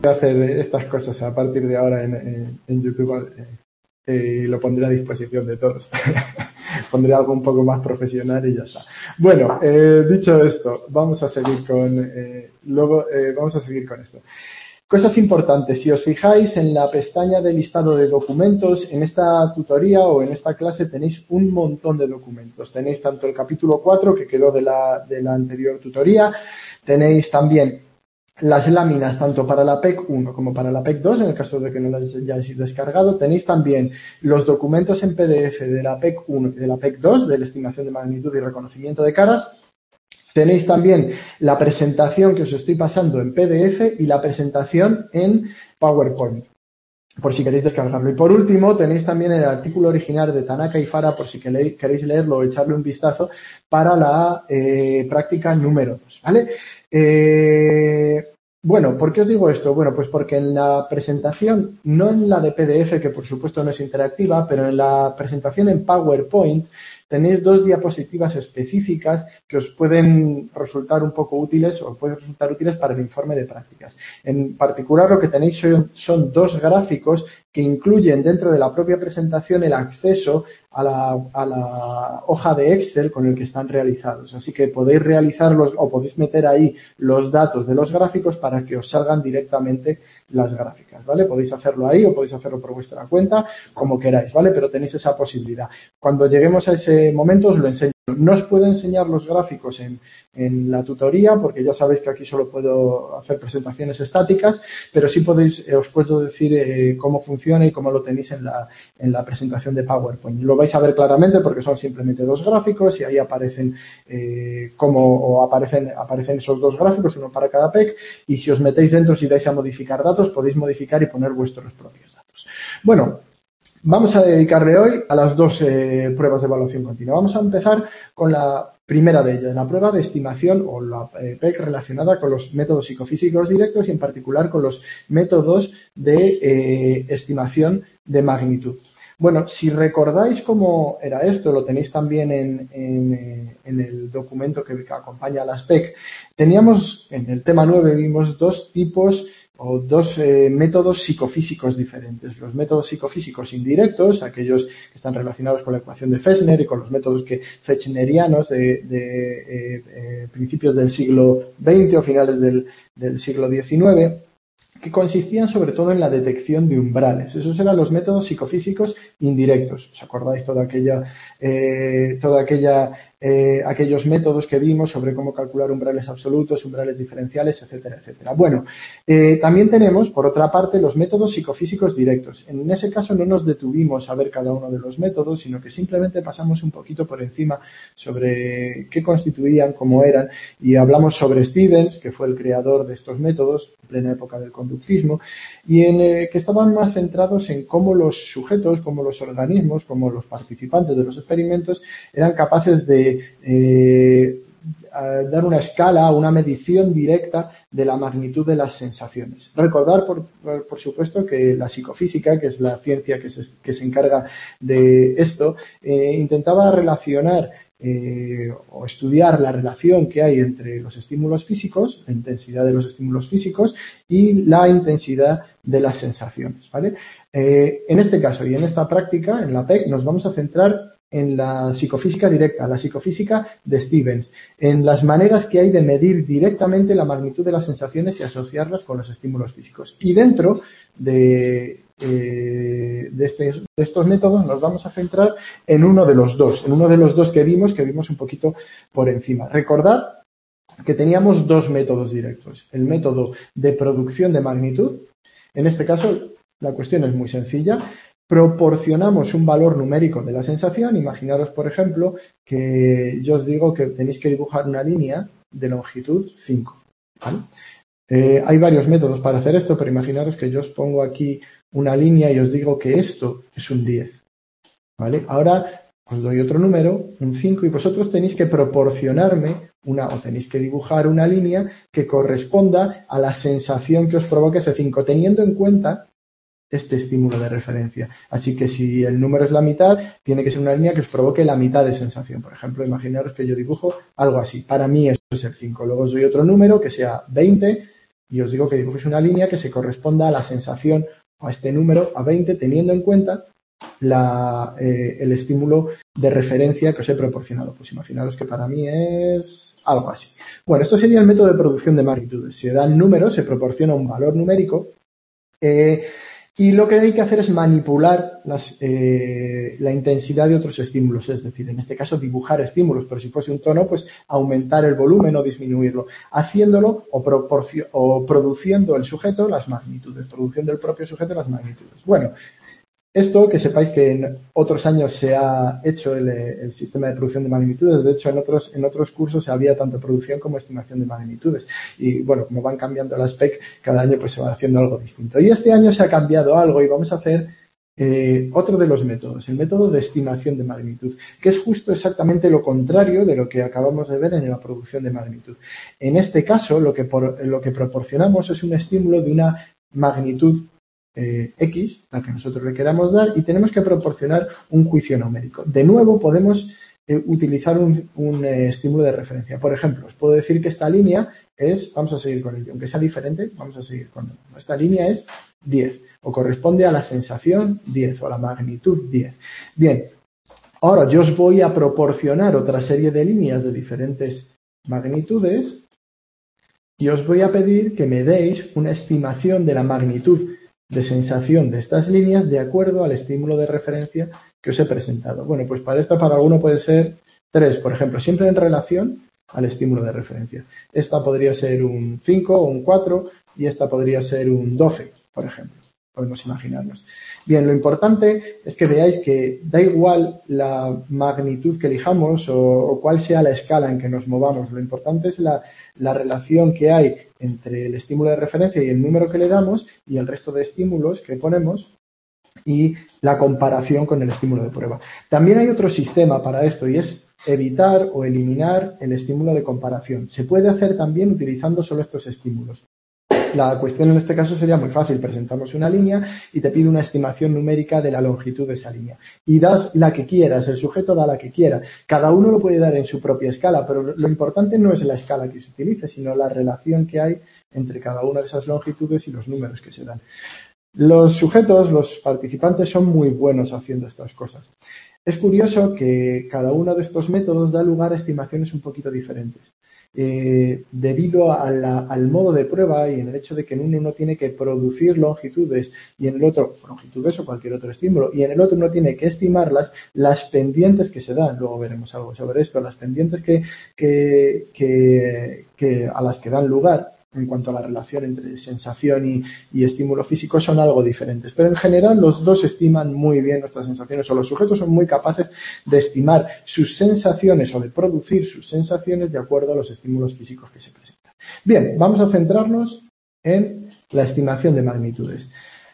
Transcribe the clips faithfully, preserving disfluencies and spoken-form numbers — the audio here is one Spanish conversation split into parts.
hacer estas cosas a partir de ahora en, en, en YouTube y eh, eh, lo pondré a disposición de todos. Pondré algo un poco más profesional y ya está. Bueno, eh, dicho esto, vamos a seguir con eh, luego eh, vamos a seguir con esto. Cosas importantes. Si os fijáis en la pestaña de listado de documentos, en esta tutoría o en esta clase tenéis un montón de documentos. Tenéis tanto el capítulo cuatro que quedó de la, de la anterior tutoría, tenéis también las láminas tanto para la P E C uno como para la P E C dos, en el caso de que no las hayáis descargado. Tenéis también los documentos en P D F de la P E C uno y de la P E C dos, de la estimación de magnitud y reconocimiento de caras. Tenéis también la presentación que os estoy pasando en P D F y la presentación en PowerPoint, por si queréis descargarlo. Y por último, tenéis también el artículo original de Tanaka y Fara, por si queréis leerlo o echarle un vistazo, para la eh, práctica número dos, ¿vale? Eh, bueno, ¿por qué os digo esto? Bueno, pues porque en la presentación, no en la de P D F, que por supuesto no es interactiva, pero en la presentación en PowerPoint, tenéis dos diapositivas específicas que os pueden resultar un poco útiles o pueden resultar útiles para el informe de prácticas. En particular, lo que tenéis son, son dos gráficos que incluyen dentro de la propia presentación el acceso a la, a la hoja de Excel con el que están realizados. Así que podéis realizarlos o podéis meter ahí los datos de los gráficos para que os salgan directamente las gráficas, ¿vale? Podéis hacerlo ahí o podéis hacerlo por vuestra cuenta, como queráis, ¿vale? Pero tenéis esa posibilidad. Cuando lleguemos a ese momento os lo enseño. No os puedo enseñar los gráficos en, en la tutoría porque ya sabéis que aquí solo puedo hacer presentaciones estáticas, pero sí podéis, eh, os puedo decir eh, cómo funciona y cómo lo tenéis en la, en la presentación de PowerPoint. Lo vais a ver claramente porque son simplemente dos gráficos y ahí aparecen eh, cómo o aparecen, aparecen esos dos gráficos, uno para cada P E C, y si os metéis dentro, si dais a modificar datos, podéis modificar y poner vuestros propios datos. Bueno, vamos a dedicarle hoy a las dos eh, pruebas de evaluación continua. Vamos a empezar con la primera de ellas, la prueba de estimación o la eh, P E C relacionada con los métodos psicofísicos directos y en particular con los métodos de eh, estimación de magnitud. Bueno, si recordáis cómo era esto, lo tenéis también en, en, eh, en el documento que acompaña a las P E C. Teníamos, en el tema nueve, vimos dos tipos o dos eh, métodos psicofísicos diferentes. Los métodos psicofísicos indirectos, aquellos que están relacionados con la ecuación de Fechner y con los métodos que fechnerianos de, de eh, eh, principios del siglo veinte o finales del, del siglo diecinueve, que consistían sobre todo en la detección de umbrales. Esos eran los métodos psicofísicos indirectos. ¿Os acordáis toda aquella, eh, toda aquella, eh, aquellos métodos que vimos sobre cómo calcular umbrales absolutos, umbrales diferenciales, etcétera, etcétera? Bueno, eh, también tenemos, por otra parte, los métodos psicofísicos directos. En ese caso no nos detuvimos a ver cada uno de los métodos, sino que simplemente pasamos un poquito por encima sobre qué constituían, cómo eran, y hablamos sobre Stevens, que fue el creador de estos métodos, en plena época del conductismo, y en eh, que estaban más centrados en cómo los sujetos, cómo los organismos, cómo los participantes de los experimentos eran capaces de eh, dar una escala, una medición directa de la magnitud de las sensaciones. Recordar, por, por, por supuesto, que la psicofísica, que es la ciencia que se, que se encarga de esto, eh, intentaba relacionar Eh, o estudiar la relación que hay entre los estímulos físicos, la intensidad de los estímulos físicos y la intensidad de las sensaciones, ¿vale? Eh, en este caso y en esta práctica, en la P E C, nos vamos a centrar en la psicofísica directa, la psicofísica de Stevens, en las maneras que hay de medir directamente la magnitud de las sensaciones y asociarlas con los estímulos físicos. Y dentro de Eh, de, este, de estos métodos nos vamos a centrar en uno de los dos, en uno de los dos que vimos, que vimos un poquito por encima. Recordad que teníamos dos métodos directos. El método de producción de magnitud, en este caso la cuestión es muy sencilla. Proporcionamos un valor numérico de la sensación. Imaginaros, por ejemplo, que yo os digo que tenéis que dibujar una línea de longitud cinco, ¿vale? Eh, hay varios métodos para hacer esto, pero imaginaros que yo os pongo aquí una línea y os digo que esto es un diez, ¿vale? Ahora os doy otro número, un cinco, y vosotros tenéis que proporcionarme una, o tenéis que dibujar una línea que corresponda a la sensación que os provoque ese cinco, teniendo en cuenta este estímulo de referencia. Así que si el número es la mitad, tiene que ser una línea que os provoque la mitad de sensación. Por ejemplo, imaginaros que yo dibujo algo así. Para mí eso es el cinco. Luego os doy otro número que sea veinte Y os digo que dibujéis una línea que se corresponda a la sensación o a este número, a veinte, teniendo en cuenta la, eh, el estímulo de referencia que os he proporcionado. Pues imaginaros que para mí es algo así. Bueno, esto sería el método de producción de magnitudes. Se dan números, se proporciona un valor numérico eh, y lo que hay que hacer es manipular las, eh, la intensidad de otros estímulos. Es decir, en este caso dibujar estímulos, pero si fuese un tono, pues aumentar el volumen o disminuirlo, haciéndolo o, o produciendo el sujeto las magnitudes, produciendo el propio sujeto las magnitudes. Bueno, esto que sepáis que en otros años se ha hecho el, el sistema de producción de magnitudes. De hecho, en otros, en otros cursos había tanto producción como estimación de magnitudes. Y bueno, como van cambiando las P E C, cada año pues se va haciendo algo distinto. Y este año se ha cambiado algo y vamos a hacer eh, otro de los métodos, el método de estimación de magnitud, que es justo exactamente lo contrario de lo que acabamos de ver en la producción de magnitud. En este caso, lo que, por, lo que proporcionamos es un estímulo de una magnitud Eh, X, la que nosotros le queramos dar, y tenemos que proporcionar un juicio numérico. De nuevo, podemos eh, utilizar un, un eh, estímulo de referencia. Por ejemplo, os puedo decir que esta línea es, vamos a seguir con ello, aunque sea diferente, vamos a seguir con ello. Esta línea es diez, o corresponde a la sensación diez, o a la magnitud diez. Bien, ahora yo os voy a proporcionar otra serie de líneas de diferentes magnitudes y os voy a pedir que me deis una estimación de la magnitud de sensación de estas líneas de acuerdo al estímulo de referencia que os he presentado. Bueno, pues para esto, para alguno puede ser tres, por ejemplo, siempre en relación al estímulo de referencia. Esta podría ser un cinco o un cuatro y esta podría ser un doce, por ejemplo. Podemos imaginarnos. Bien, lo importante es que veáis que da igual la magnitud que elijamos o, o cuál sea la escala en que nos movamos. Lo importante es la, la relación que hay entre el estímulo de referencia y el número que le damos y el resto de estímulos que ponemos y la comparación con el estímulo de prueba. También hay otro sistema para esto y es evitar o eliminar el estímulo de comparación. Se puede hacer también utilizando solo estos estímulos. La cuestión en este caso sería muy fácil. Presentamos una línea y te pide una estimación numérica de la longitud de esa línea. Y das la que quieras, el sujeto da la que quiera. Cada uno lo puede dar en su propia escala, pero lo importante no es la escala que se utilice, sino la relación que hay entre cada una de esas longitudes y los números que se dan. Los sujetos, los participantes, son muy buenos haciendo estas cosas. Es curioso que cada uno de estos métodos da lugar a estimaciones un poquito diferentes. Eh, debido a la, al modo de prueba y en el hecho de que en uno uno tiene que producir longitudes y en el otro, longitudes o cualquier otro estímulo, y en el otro uno tiene que estimarlas, las pendientes que se dan, luego veremos algo sobre esto, las pendientes que, que, que, que a las que dan lugar en cuanto a la relación entre sensación y, y estímulo físico son algo diferentes. Pero en general los dos estiman muy bien nuestras sensaciones, o los sujetos son muy capaces de estimar sus sensaciones o de producir sus sensaciones de acuerdo a los estímulos físicos que se presentan. Bien, vamos a centrarnos en la estimación de magnitudes.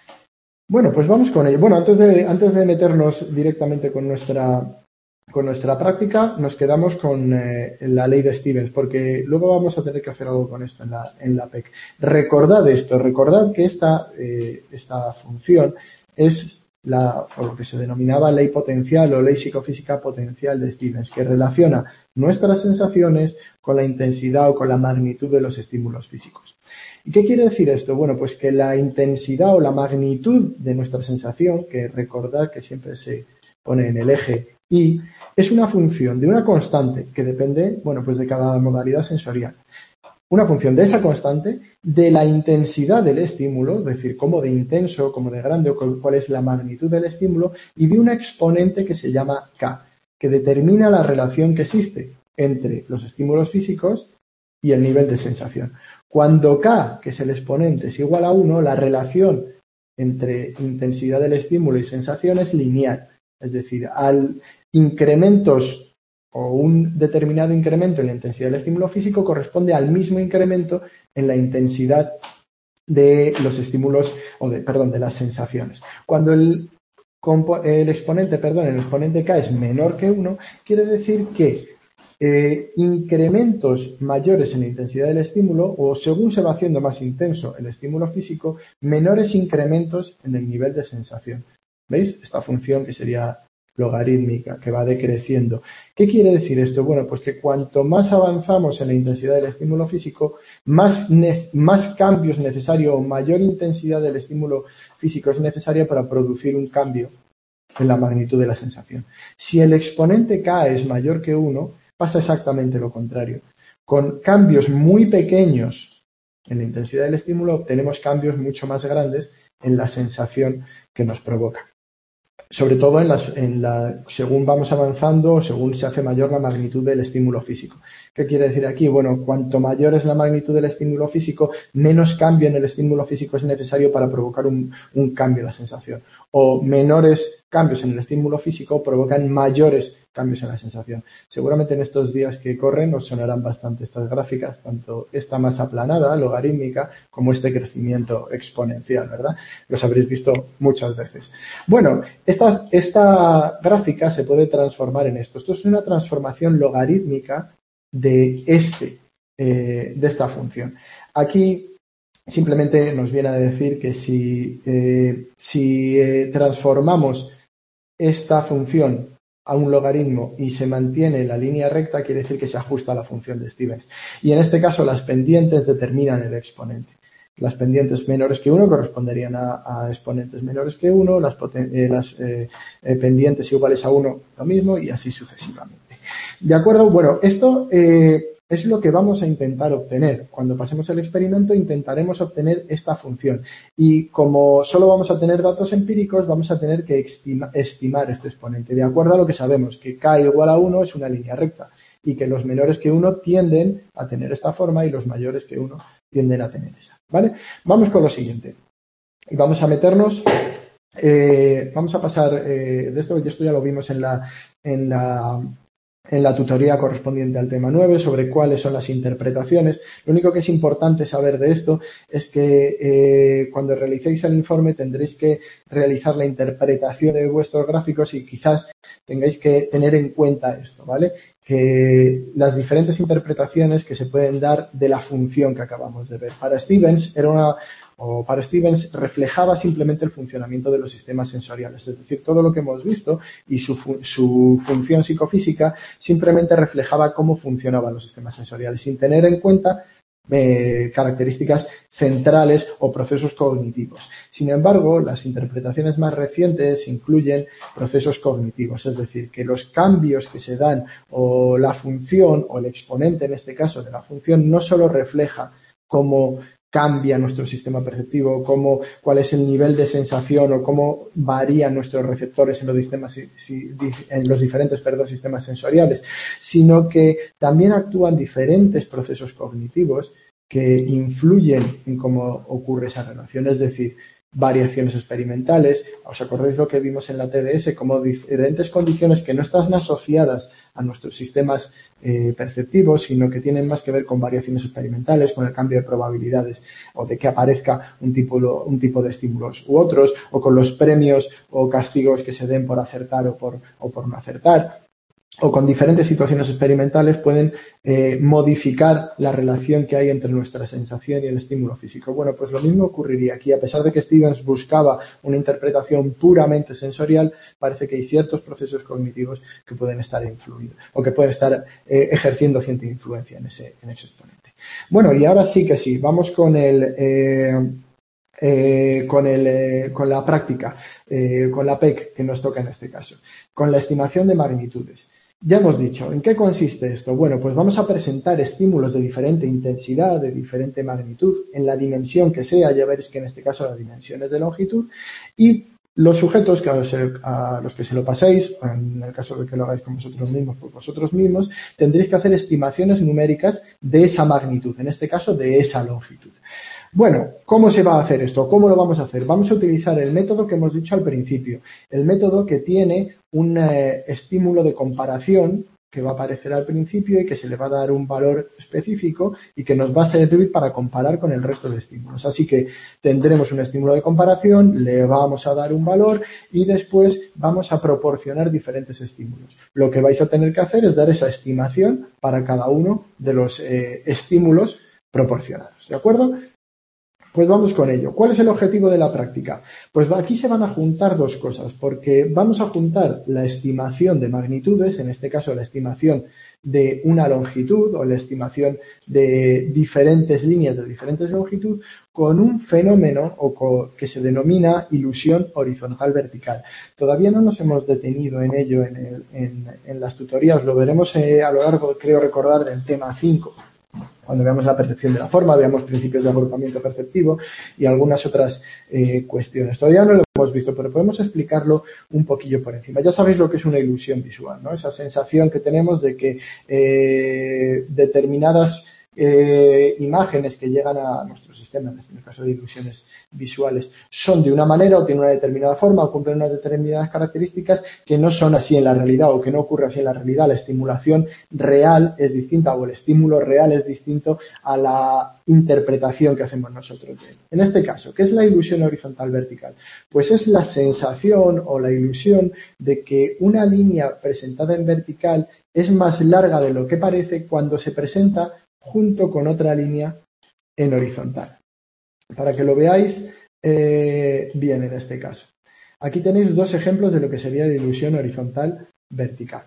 Bueno, pues vamos con ello. Bueno, antes de, antes de meternos directamente con nuestra... Con nuestra práctica nos quedamos con eh, la ley de Stevens, porque luego vamos a tener que hacer algo con esto en la, en la P E C. Recordad esto, recordad que esta, eh, esta función es la, o lo que se denominaba ley potencial o ley psicofísica potencial de Stevens, que relaciona nuestras sensaciones con la intensidad o con la magnitud de los estímulos físicos. ¿Y qué quiere decir esto? Bueno, pues que la intensidad o la magnitud de nuestra sensación, que recordad que siempre se pone en el eje Y, es una función de una constante que depende, bueno, pues de cada modalidad sensorial. Una función de esa constante, de la intensidad del estímulo, es decir, cómo de intenso, cómo de grande, o cuál es la magnitud del estímulo, y de un exponente que se llama K, que determina la relación que existe entre los estímulos físicos y el nivel de sensación. Cuando K, que es el exponente, es igual a uno, la relación entre intensidad del estímulo y sensación es lineal. Es decir, al incrementos o un determinado incremento en la intensidad del estímulo físico corresponde al mismo incremento en la intensidad de los estímulos, o de, perdón, de las sensaciones. Cuando el, el exponente, perdón, el exponente K es menor que uno, quiere decir que eh, incrementos mayores en la intensidad del estímulo, o según se va haciendo más intenso el estímulo físico, menores incrementos en el nivel de sensación. ¿Veis? Esta función que sería logarítmica que va decreciendo. ¿Qué quiere decir esto? Bueno, pues que cuanto más avanzamos en la intensidad del estímulo físico, más, más cambios necesarios o mayor intensidad del estímulo físico es necesaria para producir un cambio en la magnitud de la sensación. Si el exponente K es mayor que uno, pasa exactamente lo contrario. Con cambios muy pequeños en la intensidad del estímulo obtenemos cambios mucho más grandes en la sensación que nos provoca. Sobre todo en las, en la, según vamos avanzando, según se hace mayor la magnitud del estímulo físico. ¿Qué quiere decir aquí? Bueno, cuanto mayor es la magnitud del estímulo físico, menos cambio en el estímulo físico es necesario para provocar un, un cambio en la sensación. O menores cambios en el estímulo físico provocan mayores cambios en la sensación. Seguramente en estos días que corren os sonarán bastante estas gráficas, tanto esta más aplanada, logarítmica, como este crecimiento exponencial, ¿verdad? Los habréis visto muchas veces. Bueno, esta, esta gráfica se puede transformar en esto. Esto es una transformación logarítmica de, este, eh, de esta función. Aquí simplemente nos viene a decir que si, eh, si eh, transformamos esta función a un logaritmo y se mantiene la línea recta, quiere decir que se ajusta a la función de Stevens. Y en este caso las pendientes determinan el exponente. Las pendientes menores que uno corresponderían a, a exponentes menores que uno, las, eh, las eh, eh, pendientes iguales a uno lo mismo y así sucesivamente. ¿De acuerdo? Bueno, esto eh, es lo que vamos a intentar obtener. Cuando pasemos el experimento intentaremos obtener esta función y como solo vamos a tener datos empíricos vamos a tener que estima, estimar este exponente de acuerdo a lo que sabemos, que K igual a uno es una línea recta y que los menores que uno tienden a tener esta forma y los mayores que uno tienden a tener esa. ¿Vale? Vamos con lo siguiente y vamos a meternos, eh, vamos a pasar eh, de esto, y esto ya lo vimos en la, en la en la tutoría correspondiente al tema nueve sobre cuáles son las interpretaciones. Lo único que es importante saber de esto es que eh, cuando realicéis el informe tendréis que realizar la interpretación de vuestros gráficos y quizás tengáis que tener en cuenta esto, ¿vale? Que las diferentes interpretaciones que se pueden dar de la función que acabamos de ver. Para Stevens era una o para Stevens reflejaba simplemente el funcionamiento de los sistemas sensoriales, es decir, todo lo que hemos visto y su, fu su función psicofísica simplemente reflejaba cómo funcionaban los sistemas sensoriales, sin tener en cuenta eh, características centrales o procesos cognitivos. Sin embargo, las interpretaciones más recientes incluyen procesos cognitivos, es decir, que los cambios que se dan o la función o el exponente en este caso de la función no solo refleja cómo cambia nuestro sistema perceptivo, cómo, cuál es el nivel de sensación o cómo varían nuestros receptores en los, sistemas, en los diferentes perdón, sistemas sensoriales, sino que también actúan diferentes procesos cognitivos que influyen en cómo ocurre esa relación, es decir, variaciones experimentales. ¿Os acordáis lo que vimos en la T D S? Como diferentes condiciones que no están asociadas a nuestros sistemas eh, perceptivos, sino que tienen más que ver con variaciones experimentales, con el cambio de probabilidades o de que aparezca un tipo, un tipo de estímulos u otros, o con los premios o castigos que se den por acertar o por, o por no acertar, o con diferentes situaciones experimentales pueden eh, modificar la relación que hay entre nuestra sensación y el estímulo físico. Bueno, pues lo mismo ocurriría aquí. A pesar de que Stevens buscaba una interpretación puramente sensorial, parece que hay ciertos procesos cognitivos que pueden estar influidos o que pueden estar eh, ejerciendo cierta influencia en ese, en ese exponente. Bueno, y ahora sí que sí, vamos con el... Eh, Eh, con, el, eh, con la práctica, eh, con la P E C que nos toca en este caso, con la estimación de magnitudes. Ya hemos dicho, ¿en qué consiste esto? Bueno, pues vamos a presentar estímulos de diferente intensidad, de diferente magnitud, en la dimensión que sea, ya veréis que en este caso la dimensión es de longitud, y los sujetos que a los, a los que se lo paséis, en el caso de que lo hagáis con vosotros mismos, por vosotros mismos, tendréis que hacer estimaciones numéricas de esa magnitud, en este caso de esa longitud. Bueno, ¿cómo se va a hacer esto? ¿Cómo lo vamos a hacer? Vamos a utilizar el método que hemos dicho al principio, el método que tiene un eh, estímulo de comparación que va a aparecer al principio y que se le va a dar un valor específico y que nos va a servir para comparar con el resto de estímulos. Así que tendremos un estímulo de comparación, le vamos a dar un valor y después vamos a proporcionar diferentes estímulos. Lo que vais a tener que hacer es dar esa estimación para cada uno de los eh, estímulos proporcionados, ¿de acuerdo? Pues vamos con ello. ¿Cuál es el objetivo de la práctica? Pues aquí se van a juntar dos cosas, porque vamos a juntar la estimación de magnitudes, en este caso la estimación de una longitud o la estimación de diferentes líneas de diferentes longitud, con un fenómeno o que se denomina ilusión horizontal vertical. Todavía no nos hemos detenido en ello en, el, en, en las tutorías, lo veremos eh, a lo largo, creo recordar, del tema cinco. Cuando veamos la percepción de la forma, veamos principios de agrupamiento perceptivo y algunas otras eh, cuestiones. Todavía no lo hemos visto, pero podemos explicarlo un poquillo por encima. Ya sabéis lo que es una ilusión visual, ¿no? Esa sensación que tenemos de que eh, determinadas eh, imágenes que llegan a nuestro sistema, en el caso de ilusiones visuales, son de una manera o tienen una determinada forma o cumplen unas determinadas características que no son así en la realidad o que no ocurre así en la realidad. La estimulación real es distinta o el estímulo real es distinto a la interpretación que hacemos nosotros de él. En este caso, ¿qué es la ilusión horizontal vertical? Pues es la sensación o la ilusión de que una línea presentada en vertical es más larga de lo que parece cuando se presenta junto con otra línea en horizontal. Para que lo veáis eh, bien en este caso. Aquí tenéis dos ejemplos de lo que sería la ilusión horizontal vertical.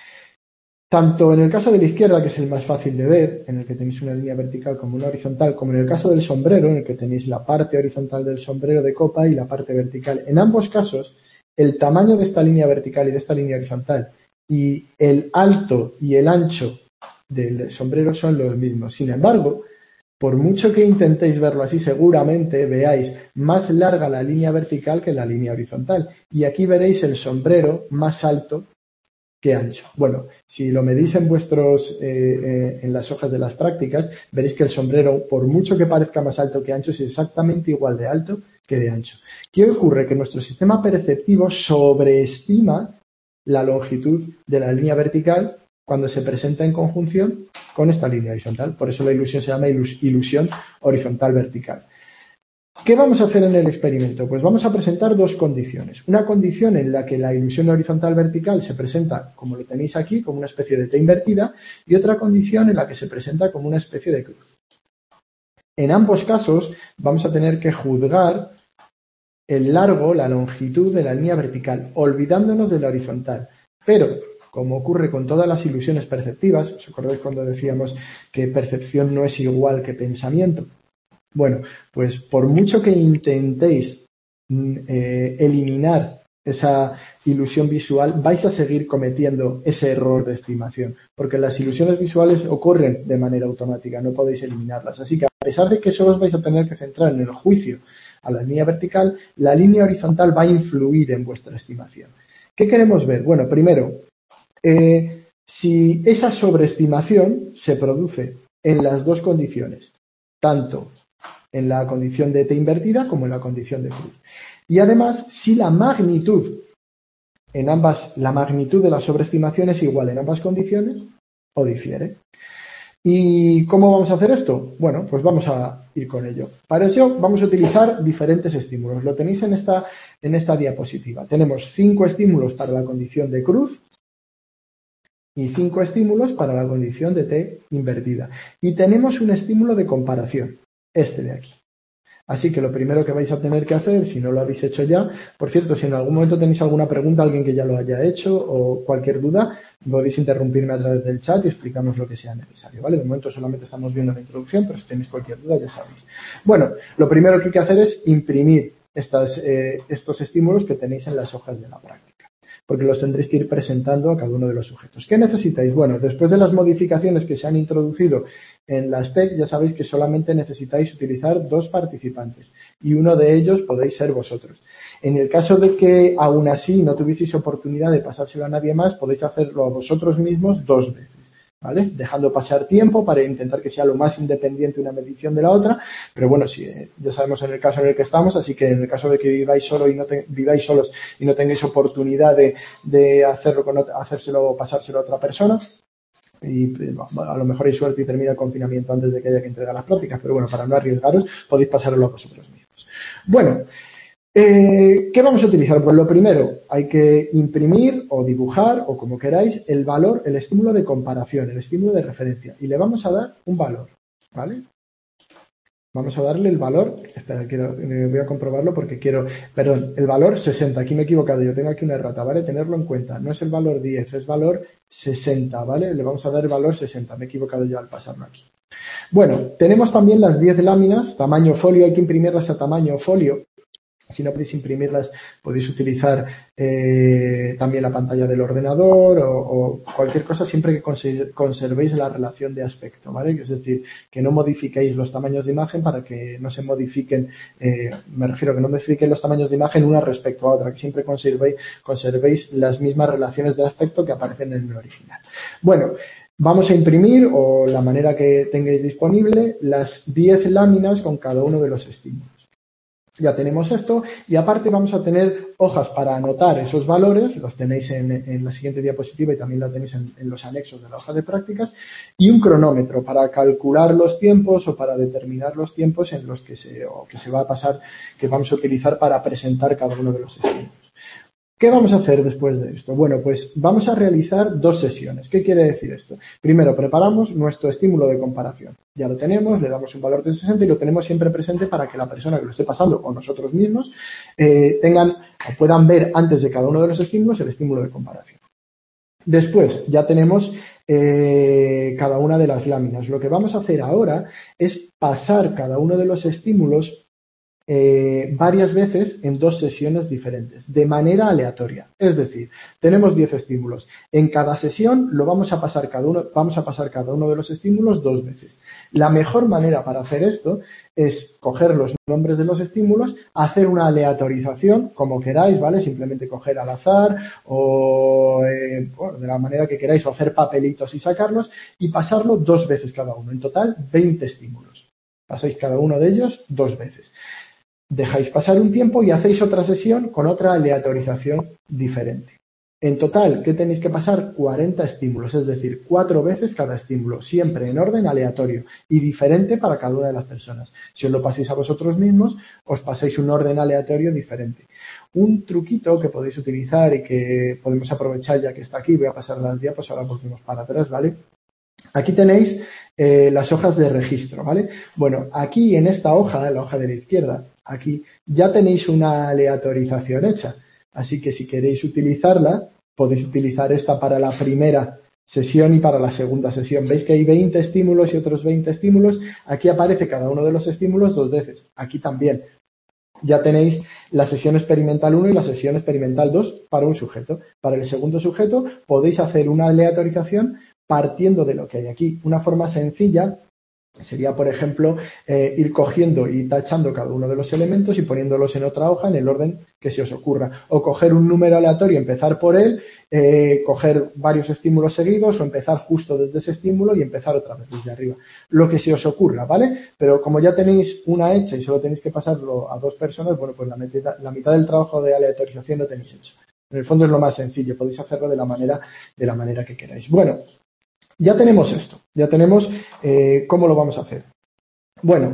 Tanto en el caso de la izquierda, que es el más fácil de ver, en el que tenéis una línea vertical como una horizontal, como en el caso del sombrero, en el que tenéis la parte horizontal del sombrero de copa y la parte vertical. En ambos casos, el tamaño de esta línea vertical y de esta línea horizontal y el alto y el ancho del sombrero son los mismos. Sin embargo, por mucho que intentéis verlo así, seguramente veáis más larga la línea vertical que la línea horizontal. Y aquí veréis el sombrero más alto que ancho. Bueno, si lo medís en vuestros, eh, eh, en las hojas de las prácticas, veréis que el sombrero, por mucho que parezca más alto que ancho, es exactamente igual de alto que de ancho. ¿Qué ocurre? Que nuestro sistema perceptivo sobreestima la longitud de la línea vertical cuando se presenta en conjunción con esta línea horizontal. Por eso la ilusión se llama ilus- ilusión horizontal vertical. ¿Qué vamos a hacer en el experimento? Pues vamos a presentar dos condiciones. Una condición en la que la ilusión horizontal vertical se presenta, como lo tenéis aquí, como una especie de T invertida, y otra condición en la que se presenta como una especie de cruz. En ambos casos vamos a tener que juzgar el largo, la longitud de la línea vertical, olvidándonos de la horizontal. Pero, como ocurre con todas las ilusiones perceptivas, ¿os acordáis cuando decíamos que percepción no es igual que pensamiento? Bueno, pues por mucho que intentéis eh, eliminar esa ilusión visual, vais a seguir cometiendo ese error de estimación, porque las ilusiones visuales ocurren de manera automática, no podéis eliminarlas. Así que a pesar de que solo os vais a tener que centrar en el juicio a la línea vertical, la línea horizontal va a influir en vuestra estimación. ¿Qué queremos ver? Bueno, primero, eh, si esa sobreestimación se produce en las dos condiciones, tanto en la condición de T invertida como en la condición de cruz. Y además, si la magnitud, en ambas, la magnitud de la sobreestimación es igual en ambas condiciones o difiere. ¿Y cómo vamos a hacer esto? Bueno, pues vamos a ir con ello. Para eso vamos a utilizar diferentes estímulos. Lo tenéis en esta, en esta diapositiva. Tenemos cinco estímulos para la condición de cruz y cinco estímulos para la condición de T invertida. Y tenemos un estímulo de comparación, este de aquí. Así que lo primero que vais a tener que hacer, si no lo habéis hecho ya, por cierto, si en algún momento tenéis alguna pregunta, alguien que ya lo haya hecho o cualquier duda, podéis interrumpirme a través del chat y explicamos lo que sea necesario, ¿vale? De momento solamente estamos viendo la introducción, pero si tenéis cualquier duda ya sabéis. Bueno, lo primero que hay que hacer es imprimir estas, eh, estos estímulos que tenéis en las hojas de la práctica, porque los tendréis que ir presentando a cada uno de los sujetos. ¿Qué necesitáis? Bueno, después de las modificaciones que se han introducido en las T E C, ya sabéis que solamente necesitáis utilizar dos participantes y uno de ellos podéis ser vosotros. En el caso de que aún así no tuvieseis oportunidad de pasárselo a nadie más, podéis hacerlo a vosotros mismos dos veces, ¿vale? Dejando pasar tiempo para intentar que sea lo más independiente una medición de la otra, pero bueno, sí, eh, ya sabemos en el caso en el que estamos, así que en el caso de que viváis solo y no te, viváis solos y no tengáis oportunidad de, de hacerlo con otra, hacérselo o pasárselo a otra persona, y a lo mejor hay suerte y termina el confinamiento antes de que haya que entregar las prácticas, pero bueno, para no arriesgaros podéis pasarlo a vosotros mismos. Bueno, eh, ¿qué vamos a utilizar? Pues lo primero, hay que imprimir o dibujar o como queráis el valor, el estímulo de comparación, el estímulo de referencia y le vamos a dar un valor, ¿vale? Vamos a darle el valor, espera, quiero, voy a comprobarlo porque quiero, perdón, el valor sesenta, aquí me he equivocado, yo tengo aquí una errata, ¿vale? Tenerlo en cuenta, no es el valor diez, es valor sesenta, ¿vale? Le vamos a dar el valor sesenta, me he equivocado yo al pasarlo aquí. Bueno, tenemos también las diez láminas, tamaño folio, hay que imprimirlas a tamaño folio. Si no podéis imprimirlas, podéis utilizar eh, también la pantalla del ordenador o, o cualquier cosa siempre que conservéis la relación de aspecto, ¿vale? Es decir, que no modifiquéis los tamaños de imagen para que no se modifiquen, eh, me refiero a que no modifiquéis los tamaños de imagen una respecto a otra, que siempre conservéis, conservéis las mismas relaciones de aspecto que aparecen en el original. Bueno, vamos a imprimir, o la manera que tengáis disponible, las diez láminas con cada uno de los estímulos. Ya tenemos esto y aparte vamos a tener hojas para anotar esos valores, los tenéis en, en la siguiente diapositiva y también la tenéis en, en los anexos de la hoja de prácticas, y un cronómetro para calcular los tiempos o para determinar los tiempos en los que se, o que se va a pasar, que vamos a utilizar para presentar cada uno de los estímulos. ¿Qué vamos a hacer después de esto? Bueno, pues vamos a realizar dos sesiones. ¿Qué quiere decir esto? Primero, preparamos nuestro estímulo de comparación. Ya lo tenemos, le damos un valor de sesenta y lo tenemos siempre presente para que la persona que lo esté pasando o nosotros mismos eh, tengan o puedan ver antes de cada uno de los estímulos el estímulo de comparación. Después, ya tenemos eh, cada una de las láminas. Lo que vamos a hacer ahora es pasar cada uno de los estímulos Eh, varias veces en dos sesiones diferentes, de manera aleatoria. Es decir, tenemos diez estímulos. En cada sesión lo vamos a pasar cada uno, vamos a pasar cada uno de los estímulos dos veces. La mejor manera para hacer esto es coger los nombres de los estímulos, hacer una aleatorización, como queráis, ¿vale? Simplemente coger al azar o eh, bueno, de la manera que queráis, o hacer papelitos y sacarlos y pasarlo dos veces cada uno. En total, veinte estímulos. Pasáis cada uno de ellos dos veces. Dejáis pasar un tiempo y hacéis otra sesión con otra aleatorización diferente. En total, ¿qué tenéis que pasar? cuarenta estímulos, es decir, cuatro veces cada estímulo, siempre en orden aleatorio y diferente para cada una de las personas. Si os lo pasáis a vosotros mismos, os pasáis un orden aleatorio diferente. Un truquito que podéis utilizar y que podemos aprovechar ya que está aquí, voy a pasar las diapos, ahora volvemos para atrás, ¿vale? Aquí tenéis eh, las hojas de registro, ¿vale? Bueno, aquí en esta hoja, en la hoja de la izquierda, aquí ya tenéis una aleatorización hecha. Así que si queréis utilizarla, podéis utilizar esta para la primera sesión y para la segunda sesión. ¿Veis que hay veinte estímulos y otros veinte estímulos? Aquí aparece cada uno de los estímulos dos veces. Aquí también. Ya tenéis la sesión experimental uno y la sesión experimental dos para un sujeto. Para el segundo sujeto podéis hacer una aleatorización partiendo de lo que hay aquí. Una forma sencilla sería, por ejemplo, eh, ir cogiendo y tachando cada uno de los elementos y poniéndolos en otra hoja en el orden que se os ocurra. O coger un número aleatorio, empezar por él, eh, coger varios estímulos seguidos o empezar justo desde ese estímulo y empezar otra vez desde arriba. Lo que se os ocurra, ¿vale? Pero como ya tenéis una hecha y solo tenéis que pasarlo a dos personas, bueno, pues la mitad, la mitad del trabajo de aleatorización lo tenéis hecho. En el fondo es lo más sencillo, podéis hacerlo de la manera, de la manera que queráis. Bueno, ya tenemos esto, ya tenemos eh, cómo lo vamos a hacer. Bueno,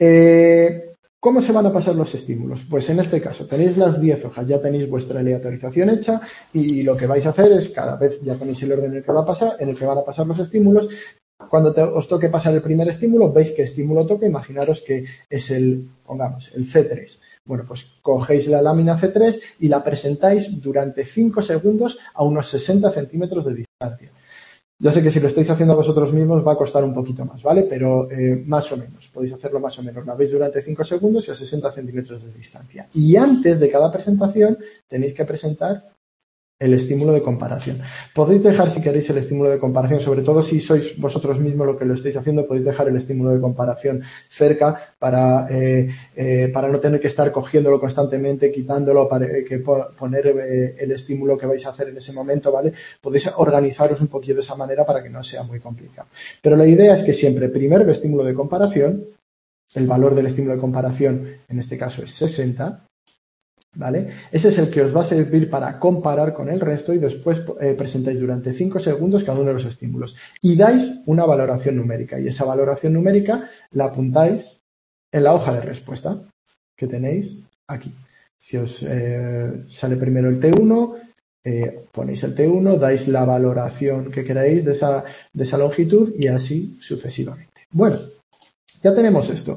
eh, ¿cómo se van a pasar los estímulos? Pues en este caso tenéis las diez hojas, ya tenéis vuestra aleatorización hecha y lo que vais a hacer es cada vez ya tenéis el orden en el que va a pasar, en el que van a pasar los estímulos. Cuando te, os toque pasar el primer estímulo, veis qué estímulo toca, imaginaros que es el, pongamos, el C tres. Bueno, pues cogéis la lámina C tres y la presentáis durante cinco segundos a unos sesenta centímetros de distancia. Ya sé que si lo estáis haciendo a vosotros mismos va a costar un poquito más, ¿vale? Pero eh, más o menos, podéis hacerlo más o menos. La veis durante cinco segundos y a sesenta centímetros de distancia. Y antes de cada presentación tenéis que presentar el estímulo de comparación. Podéis dejar, si queréis, el estímulo de comparación, sobre todo si sois vosotros mismos lo que lo estáis haciendo, podéis dejar el estímulo de comparación cerca para, eh, eh, para no tener que estar cogiéndolo constantemente, quitándolo, para eh, que poner eh, el estímulo que vais a hacer en ese momento, ¿vale? Podéis organizaros un poquito de esa manera para que no sea muy complicado. Pero la idea es que siempre, primero el estímulo de comparación, el valor del estímulo de comparación en este caso es sesenta, ¿vale? Ese es el que os va a servir para comparar con el resto y después eh, presentáis durante cinco segundos cada uno de los estímulos y dais una valoración numérica y esa valoración numérica la apuntáis en la hoja de respuesta que tenéis aquí. Si os eh, sale primero el T uno, eh, ponéis el T uno, dais la valoración que queráis de esa, de esa longitud y así sucesivamente. Bueno, ya tenemos esto.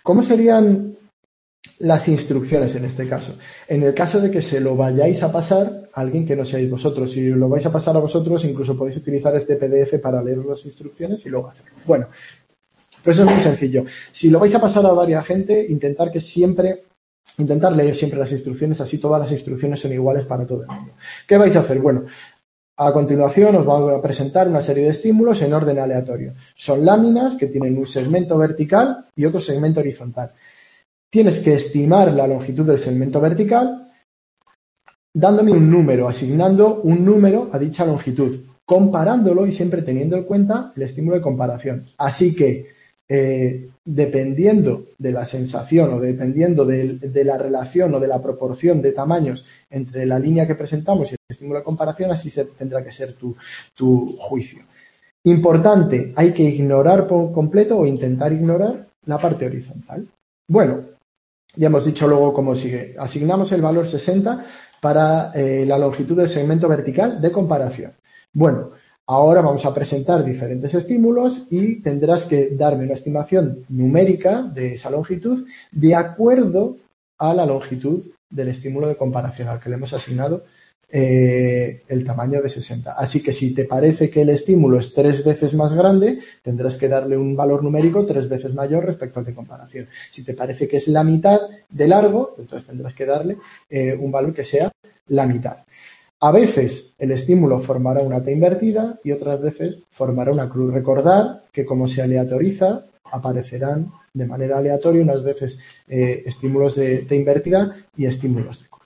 ¿Cómo serían las instrucciones en este caso? En el caso de que se lo vayáis a pasar a alguien que no seáis vosotros, si lo vais a pasar a vosotros, incluso podéis utilizar este P D F para leer las instrucciones y luego hacerlo. Bueno, pues eso es muy sencillo. Si lo vais a pasar a varias gente, intentar que siempre, intentar leer siempre las instrucciones, así todas las instrucciones son iguales para todo el mundo. ¿Qué vais a hacer? Bueno, a continuación os voy a presentar una serie de estímulos en orden aleatorio. Son láminas que tienen un segmento vertical y otro segmento horizontal. Tienes que estimar la longitud del segmento vertical dándome un número, asignando un número a dicha longitud, comparándolo y siempre teniendo en cuenta el estímulo de comparación. Así que, eh, dependiendo de la sensación o dependiendo de, de la relación o de la proporción de tamaños entre la línea que presentamos y el estímulo de comparación, así se, tendrá que ser tu, tu juicio. Importante, hay que ignorar por completo o intentar ignorar la parte horizontal. Bueno, ya hemos dicho luego cómo sigue. Asignamos el valor sesenta para eh, la longitud del segmento vertical de comparación. Bueno, ahora vamos a presentar diferentes estímulos y tendrás que darme una estimación numérica de esa longitud de acuerdo a la longitud del estímulo de comparación al que le hemos asignado eh, el tamaño de sesenta. Así que si te parece que el estímulo es tres veces más grande, tendrás que darle un valor numérico tres veces mayor respecto al de comparación. Si te parece que es la mitad de largo, entonces tendrás que darle eh, un valor que sea la mitad. A veces el estímulo formará una T invertida y otras veces formará una cruz. Recordar que como se aleatoriza, aparecerán de manera aleatoria unas veces eh, estímulos de T invertida y estímulos de cruz.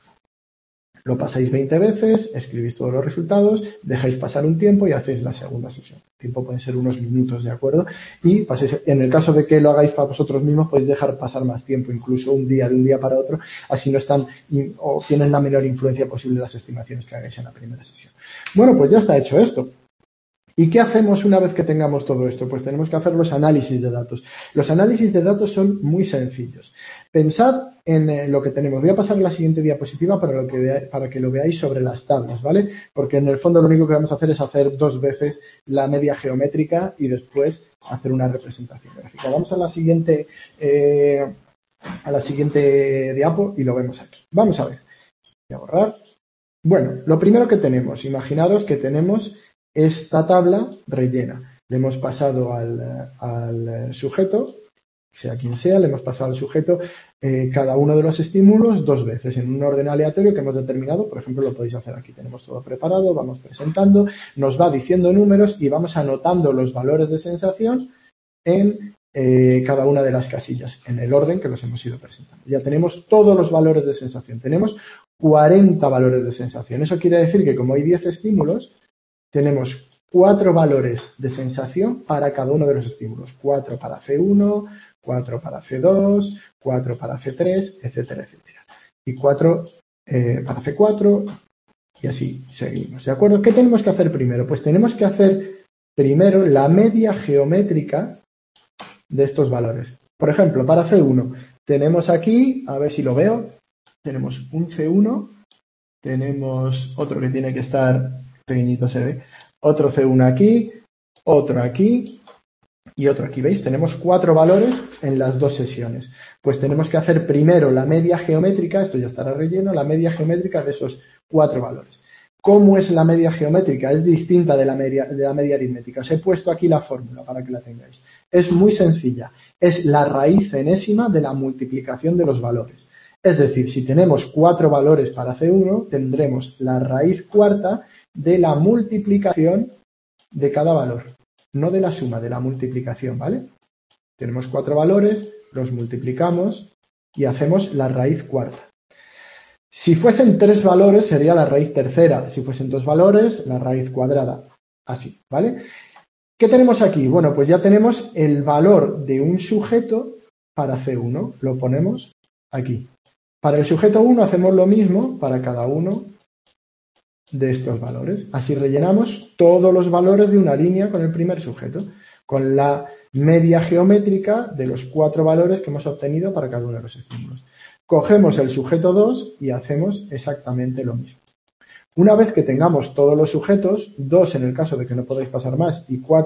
Lo pasáis veinte veces, escribís todos los resultados, dejáis pasar un tiempo y hacéis la segunda sesión. El tiempo puede ser unos minutos, ¿de acuerdo? Y paséis, en el caso de que lo hagáis para vosotros mismos, podéis dejar pasar más tiempo, incluso un día de un día para otro, así no están o tienen la menor influencia posible las estimaciones que hagáis en la primera sesión. Bueno, pues ya está hecho esto. ¿Y qué hacemos una vez que tengamos todo esto? Pues tenemos que hacer los análisis de datos. Los análisis de datos son muy sencillos. Pensad en eh, lo que tenemos. Voy a pasar la siguiente diapositiva para, lo que vea, para que lo veáis sobre las tablas, ¿vale? Porque en el fondo lo único que vamos a hacer es hacer dos veces la media geométrica y después hacer una representación gráfica. Vamos a la siguiente, eh, a la siguiente diapo y lo vemos aquí. Vamos a ver. Voy a borrar. Bueno, lo primero que tenemos, imaginaros que tenemos esta tabla rellena. Le hemos pasado al, al sujeto, sea quien sea, le hemos pasado al sujeto eh, cada uno de los estímulos dos veces en un orden aleatorio que hemos determinado. Por ejemplo, lo podéis hacer aquí. Tenemos todo preparado, vamos presentando, nos va diciendo números y vamos anotando los valores de sensación en eh, cada una de las casillas, en el orden que los hemos ido presentando. Ya tenemos todos los valores de sensación. Tenemos cuarenta valores de sensación. Eso quiere decir que como hay diez estímulos, tenemos cuatro valores de sensación para cada uno de los estímulos. cuatro para C uno, cuatro para C dos, cuatro para C tres, etcétera, etcétera. Y cuatro eh, para C cuatro y así seguimos. ¿De acuerdo? ¿Qué tenemos que hacer primero? Pues tenemos que hacer primero la media geométrica de estos valores. Por ejemplo, para C uno tenemos aquí, a ver si lo veo, tenemos un C uno, tenemos otro que tiene que estar pequeñito, se ve, otro C uno aquí, otro aquí y otro aquí. ¿Veis? Tenemos cuatro valores en las dos sesiones. Pues tenemos que hacer primero la media geométrica, esto ya estará relleno, la media geométrica de esos cuatro valores. ¿Cómo es la media geométrica? Es distinta de la media, de la media aritmética. Os he puesto aquí la fórmula para que la tengáis. Es muy sencilla. Es la raíz enésima de la multiplicación de los valores. Es decir, si tenemos cuatro valores para C uno, tendremos la raíz cuarta de la multiplicación de cada valor. No de la suma, de la multiplicación, ¿vale? Tenemos cuatro valores, los multiplicamos y hacemos la raíz cuarta. Si fuesen tres valores, sería la raíz tercera. Si fuesen dos valores, la raíz cuadrada. Así, ¿vale? ¿Qué tenemos aquí? Bueno, pues ya tenemos el valor de un sujeto para C uno. Lo ponemos aquí. Para el sujeto uno hacemos lo mismo para cada uno de estos valores. Así rellenamos todos los valores de una línea con el primer sujeto, con la media geométrica de los cuatro valores que hemos obtenido para cada uno de los estímulos. Cogemos el sujeto dos y hacemos exactamente lo mismo. Una vez que tengamos todos los sujetos, dos en el caso de que no podáis pasar más y cuatro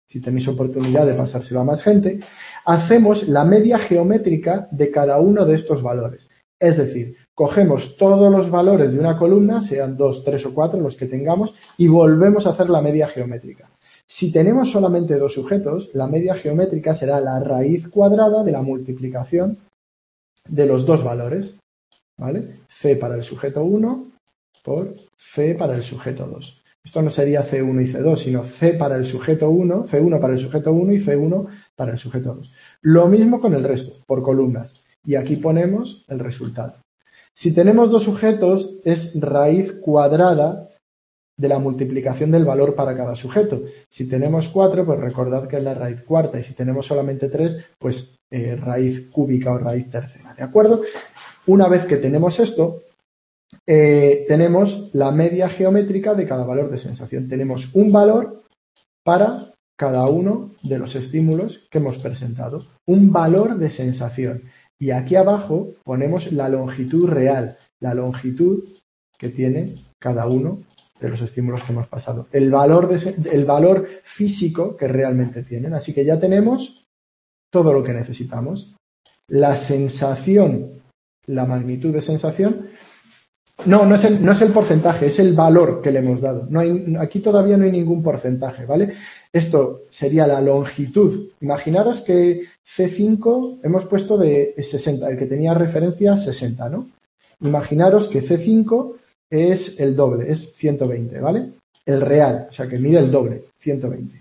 si tenéis oportunidad de pasárselo a más gente, hacemos la media geométrica de cada uno de estos valores. Es decir, cogemos todos los valores de una columna, sean dos, tres o cuatro, los que tengamos, y volvemos a hacer la media geométrica. Si tenemos solamente dos sujetos, la media geométrica será la raíz cuadrada de la multiplicación de los dos valores, ¿vale? C para el sujeto uno por C para el sujeto dos. Esto no sería C uno y C dos, sino C para el sujeto uno, C uno para el sujeto uno y C uno para el sujeto dos. Lo mismo con el resto, por columnas. Y aquí ponemos el resultado. Si tenemos dos sujetos, es raíz cuadrada de la multiplicación del valor para cada sujeto. Si tenemos cuatro, pues recordad que es la raíz cuarta. Y si tenemos solamente tres, pues eh, raíz cúbica o raíz tercera. ¿De acuerdo? Una vez que tenemos esto, eh, tenemos la media geométrica de cada valor de sensación. Tenemos un valor para cada uno de los estímulos que hemos presentado. Un valor de sensación. Y aquí abajo ponemos la longitud real, la longitud que tiene cada uno de los estímulos que hemos pasado. El valor, de, el valor físico que realmente tienen. Así que ya tenemos todo lo que necesitamos. La sensación, la magnitud de sensación, no, no es el, no es el porcentaje, es el valor que le hemos dado. No hay, aquí todavía no hay ningún porcentaje, ¿vale? Esto sería la longitud. Imaginaros que C cinco hemos puesto de sesenta, el que tenía referencia sesenta, ¿no? Imaginaros que C cinco es el doble, es ciento veinte, ¿vale? El real, o sea que mide el doble, ciento veinte.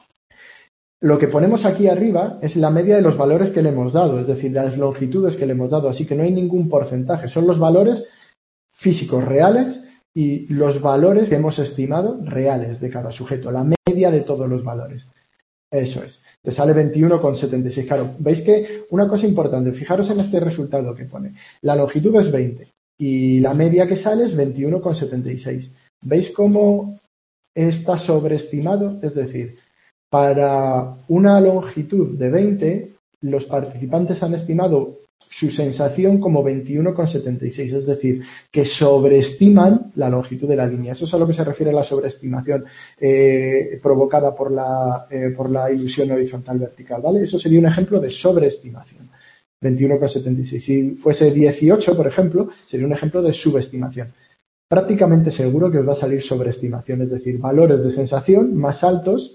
Lo que ponemos aquí arriba es la media de los valores que le hemos dado, es decir, las longitudes que le hemos dado, así que no hay ningún porcentaje, son los valores físicos reales y los valores que hemos estimado reales de cada sujeto, la media de todos los valores. Eso es, te sale veintiuno coma setenta y seis. Claro, veis que una cosa importante, fijaros en este resultado que pone, la longitud es veinte y la media que sale es veintiuno coma setenta y seis. ¿Veis cómo está sobreestimado? Es decir, para una longitud de veinte, los participantes han estimado su sensación como veintiuno coma setenta y seis, es decir, que sobreestiman la longitud de la línea. Eso es a lo que se refiere a la sobreestimación eh, provocada por la, eh, por la ilusión horizontal vertical, ¿vale? Eso sería un ejemplo de sobreestimación, veintiuno coma setenta y seis. Si fuese dieciocho, por ejemplo, sería un ejemplo de subestimación. Prácticamente seguro que os va a salir sobreestimación, es decir, valores de sensación más altos.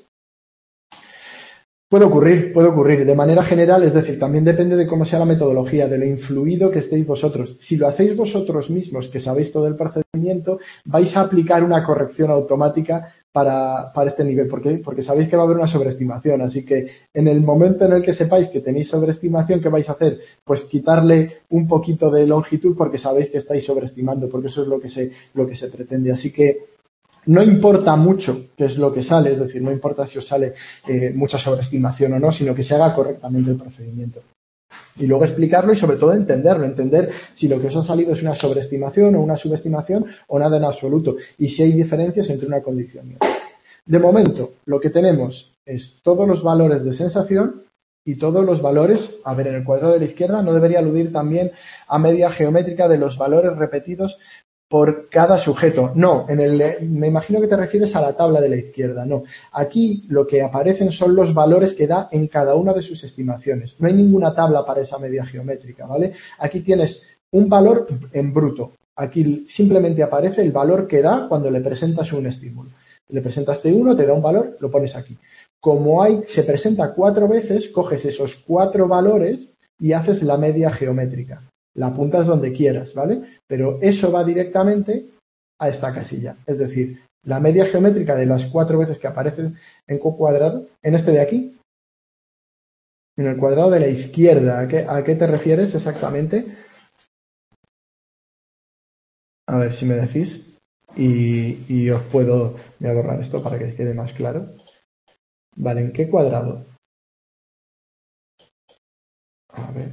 Puede ocurrir, puede ocurrir. De manera general, es decir, también depende de cómo sea la metodología, de lo influido que estéis vosotros. Si lo hacéis vosotros mismos, que sabéis todo el procedimiento, vais a aplicar una corrección automática para, para este nivel. ¿Por qué? Porque sabéis que va a haber una sobreestimación. Así que en el momento en el que sepáis que tenéis sobreestimación, ¿qué vais a hacer? Pues quitarle un poquito de longitud porque sabéis que estáis sobreestimando, porque eso es lo que se, lo que se pretende. Así que no importa mucho qué es lo que sale, es decir, no importa si os sale eh, mucha sobreestimación o no, sino que se haga correctamente el procedimiento. Y luego explicarlo y sobre todo entenderlo, entender si lo que os ha salido es una sobreestimación o una subestimación o nada en absoluto, y si hay diferencias entre una condición y otra. De momento, lo que tenemos es todos los valores de sensación y todos los valores, a ver, en el cuadrado de la izquierda no debería aludir también a media geométrica de los valores repetidos por cada sujeto. No, en el, me imagino que te refieres a la tabla de la izquierda. No, aquí lo que aparecen son los valores que da en cada una de sus estimaciones. No hay ninguna tabla para esa media geométrica, ¿vale? Aquí tienes un valor en bruto. Aquí simplemente aparece el valor que da cuando le presentas un estímulo. Le presentas T uno, te da un valor, lo pones aquí. Como hay, se presenta cuatro veces, coges esos cuatro valores y haces la media geométrica. La apuntas donde quieras, ¿vale? Pero eso va directamente a esta casilla. Es decir, la media geométrica de las cuatro veces que aparecen en Q cuadrado, en este de aquí, en el cuadrado de la izquierda. ¿A qué, a qué te refieres exactamente? A ver si me decís. Y, y os puedo... Voy a borrar esto para que quede más claro. Vale, ¿en qué cuadrado? A ver...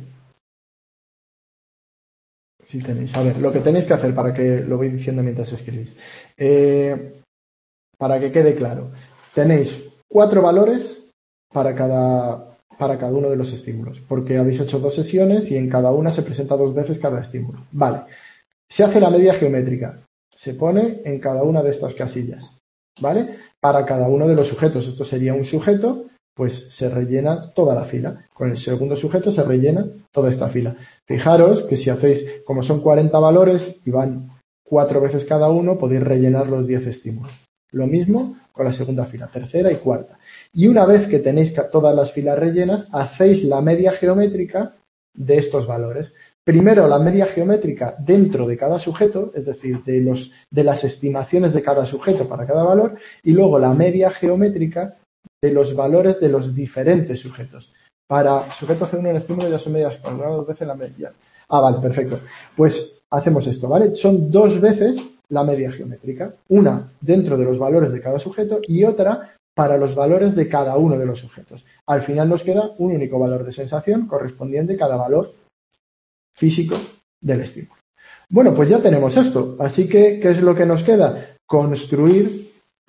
Si tenéis, a ver, lo que tenéis que hacer para que lo voy diciendo mientras escribís. Eh, para que quede claro, tenéis cuatro valores para cada, para cada uno de los estímulos, porque habéis hecho dos sesiones y en cada una se presenta dos veces cada estímulo. Vale, se hace la media geométrica, se pone en cada una de estas casillas, ¿vale? para cada uno de los sujetos. Esto sería un sujeto, pues se rellena toda la fila. Con el segundo sujeto se rellena toda esta fila. Fijaros que si hacéis, como son cuarenta valores y van cuatro veces cada uno, podéis rellenar los diez estímulos. Lo mismo con la segunda fila, tercera y cuarta. Y una vez que tenéis todas las filas rellenas, hacéis la media geométrica de estos valores. Primero la media geométrica dentro de cada sujeto, es decir, de, los, de las estimaciones de cada sujeto para cada valor, y luego la media geométrica de los valores de los diferentes sujetos. Para sujeto C uno en estímulo ya son medias dos veces la media. Ah, vale, perfecto. Pues hacemos esto, ¿vale? Son dos veces la media geométrica. Una dentro de los valores de cada sujeto y otra para los valores de cada uno de los sujetos. Al final nos queda un único valor de sensación correspondiente a cada valor físico del estímulo. Bueno, pues ya tenemos esto. Así que, ¿qué es lo que nos queda? Construir.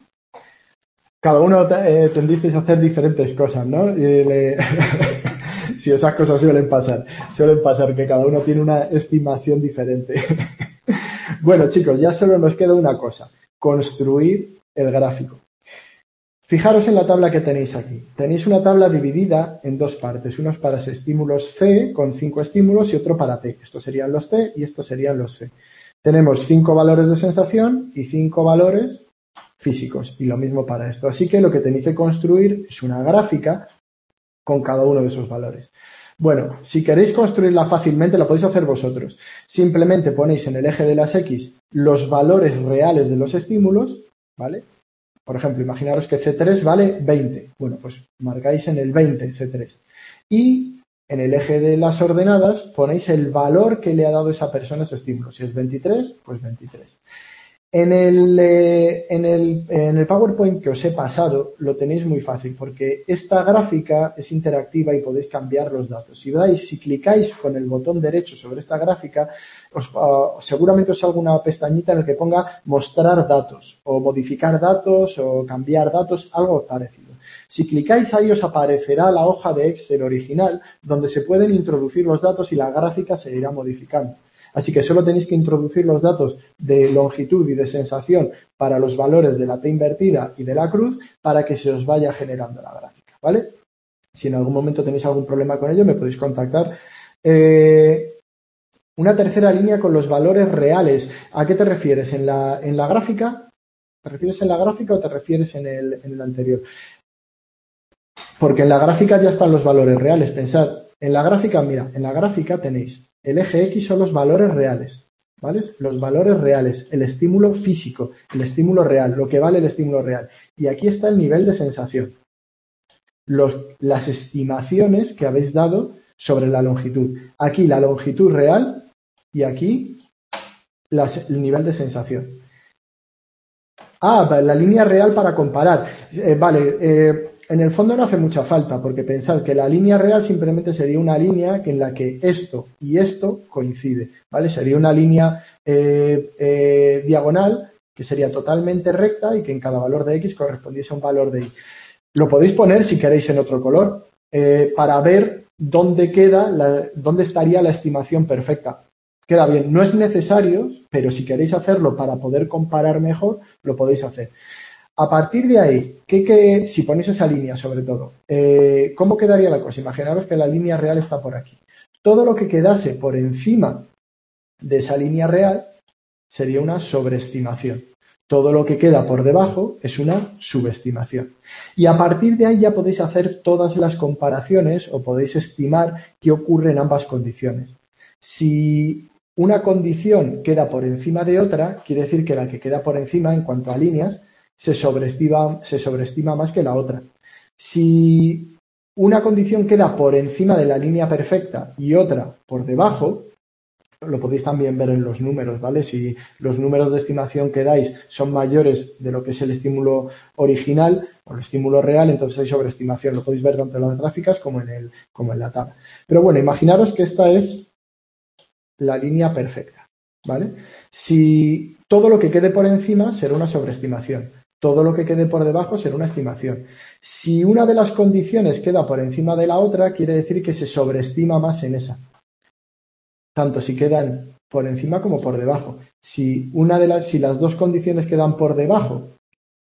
Cada uno eh, tendisteis a hacer diferentes cosas, ¿no? Y le... Si esas cosas suelen pasar. Suelen pasar que cada uno tiene una estimación diferente. Bueno, chicos, ya solo nos queda una cosa. Construir el gráfico. Fijaros en la tabla que tenéis aquí. Tenéis una tabla dividida en dos partes. Uno es para estímulos C, con cinco estímulos, y otro para T. Estos serían los T y estos serían los C. Tenemos cinco valores de sensación y cinco valores físicos. Y lo mismo para esto. Así que lo que tenéis que construir es una gráfica con cada uno de esos valores. Bueno, si queréis construirla fácilmente, la podéis hacer vosotros. Simplemente ponéis en el eje de las X los valores reales de los estímulos, ¿vale? Por ejemplo, imaginaros que C tres vale veinte. Bueno, pues marcáis en el veinte C tres. Y en el eje de las ordenadas ponéis el valor que le ha dado esa persona a ese estímulo. Si es veintitrés, pues veintitrés. En el, eh, en, el, en el PowerPoint que os he pasado lo tenéis muy fácil porque esta gráfica es interactiva y podéis cambiar los datos. Si dais, si clicáis con el botón derecho sobre esta gráfica, os, uh, seguramente os salga una pestañita en la que ponga mostrar datos o modificar datos o cambiar datos, algo parecido. Si clicáis ahí os aparecerá la hoja de Excel original donde se pueden introducir los datos y la gráfica se irá modificando. Así que solo tenéis que introducir los datos de longitud y de sensación para los valores de la T invertida y de la cruz para que se os vaya generando la gráfica, ¿vale? Si en algún momento tenéis algún problema con ello, me podéis contactar. Eh, una tercera línea con los valores reales. ¿A qué te refieres? ¿En la, en la gráfica? ¿Te refieres en la gráfica o te refieres en el, en el anterior? Porque en la gráfica ya están los valores reales. Pensad, en la gráfica, mira, en la gráfica tenéis el eje X son los valores reales, ¿vale? Los valores reales, el estímulo físico, el estímulo real, lo que vale el estímulo real. Y aquí está el nivel de sensación. Los, las estimaciones que habéis dado sobre la longitud. Aquí la longitud real y aquí las, el nivel de sensación. Ah, la línea real para comparar. Eh, vale, eh, en el fondo no hace mucha falta, porque pensad que la línea real simplemente sería una línea en la que esto y esto coincide, ¿vale? Sería una línea eh, eh, diagonal que sería totalmente recta y que en cada valor de X correspondiese a un valor de Y. Lo podéis poner si queréis en otro color eh, para ver dónde queda, la, dónde estaría la estimación perfecta. Queda bien, no es necesario, pero si queréis hacerlo para poder comparar mejor, lo podéis hacer. A partir de ahí, ¿qué, qué, si ponéis esa línea sobre todo, eh, ¿cómo quedaría la cosa? Imaginaros que la línea real está por aquí. Todo lo que quedase por encima de esa línea real sería una sobreestimación. Todo lo que queda por debajo es una subestimación. Y a partir de ahí ya podéis hacer todas las comparaciones o podéis estimar qué ocurre en ambas condiciones. Si una condición queda por encima de otra, quiere decir que la que queda por encima en cuanto a líneas se sobreestima, se sobreestima más que la otra. Si una condición queda por encima de la línea perfecta y otra por debajo, lo podéis también ver en los números, ¿vale? Si los números de estimación que dais son mayores de lo que es el estímulo original o el estímulo real, entonces hay sobreestimación. Lo podéis ver tanto en las gráficas como en, el, como en la tabla. Pero bueno, imaginaros que esta es la línea perfecta, ¿vale? Si todo lo que quede por encima será una sobreestimación, todo lo que quede por debajo será una estimación. Si una de las condiciones queda por encima de la otra, quiere decir que se sobreestima más en esa. Tanto si quedan por encima como por debajo. Si una de las, si las dos condiciones quedan por debajo,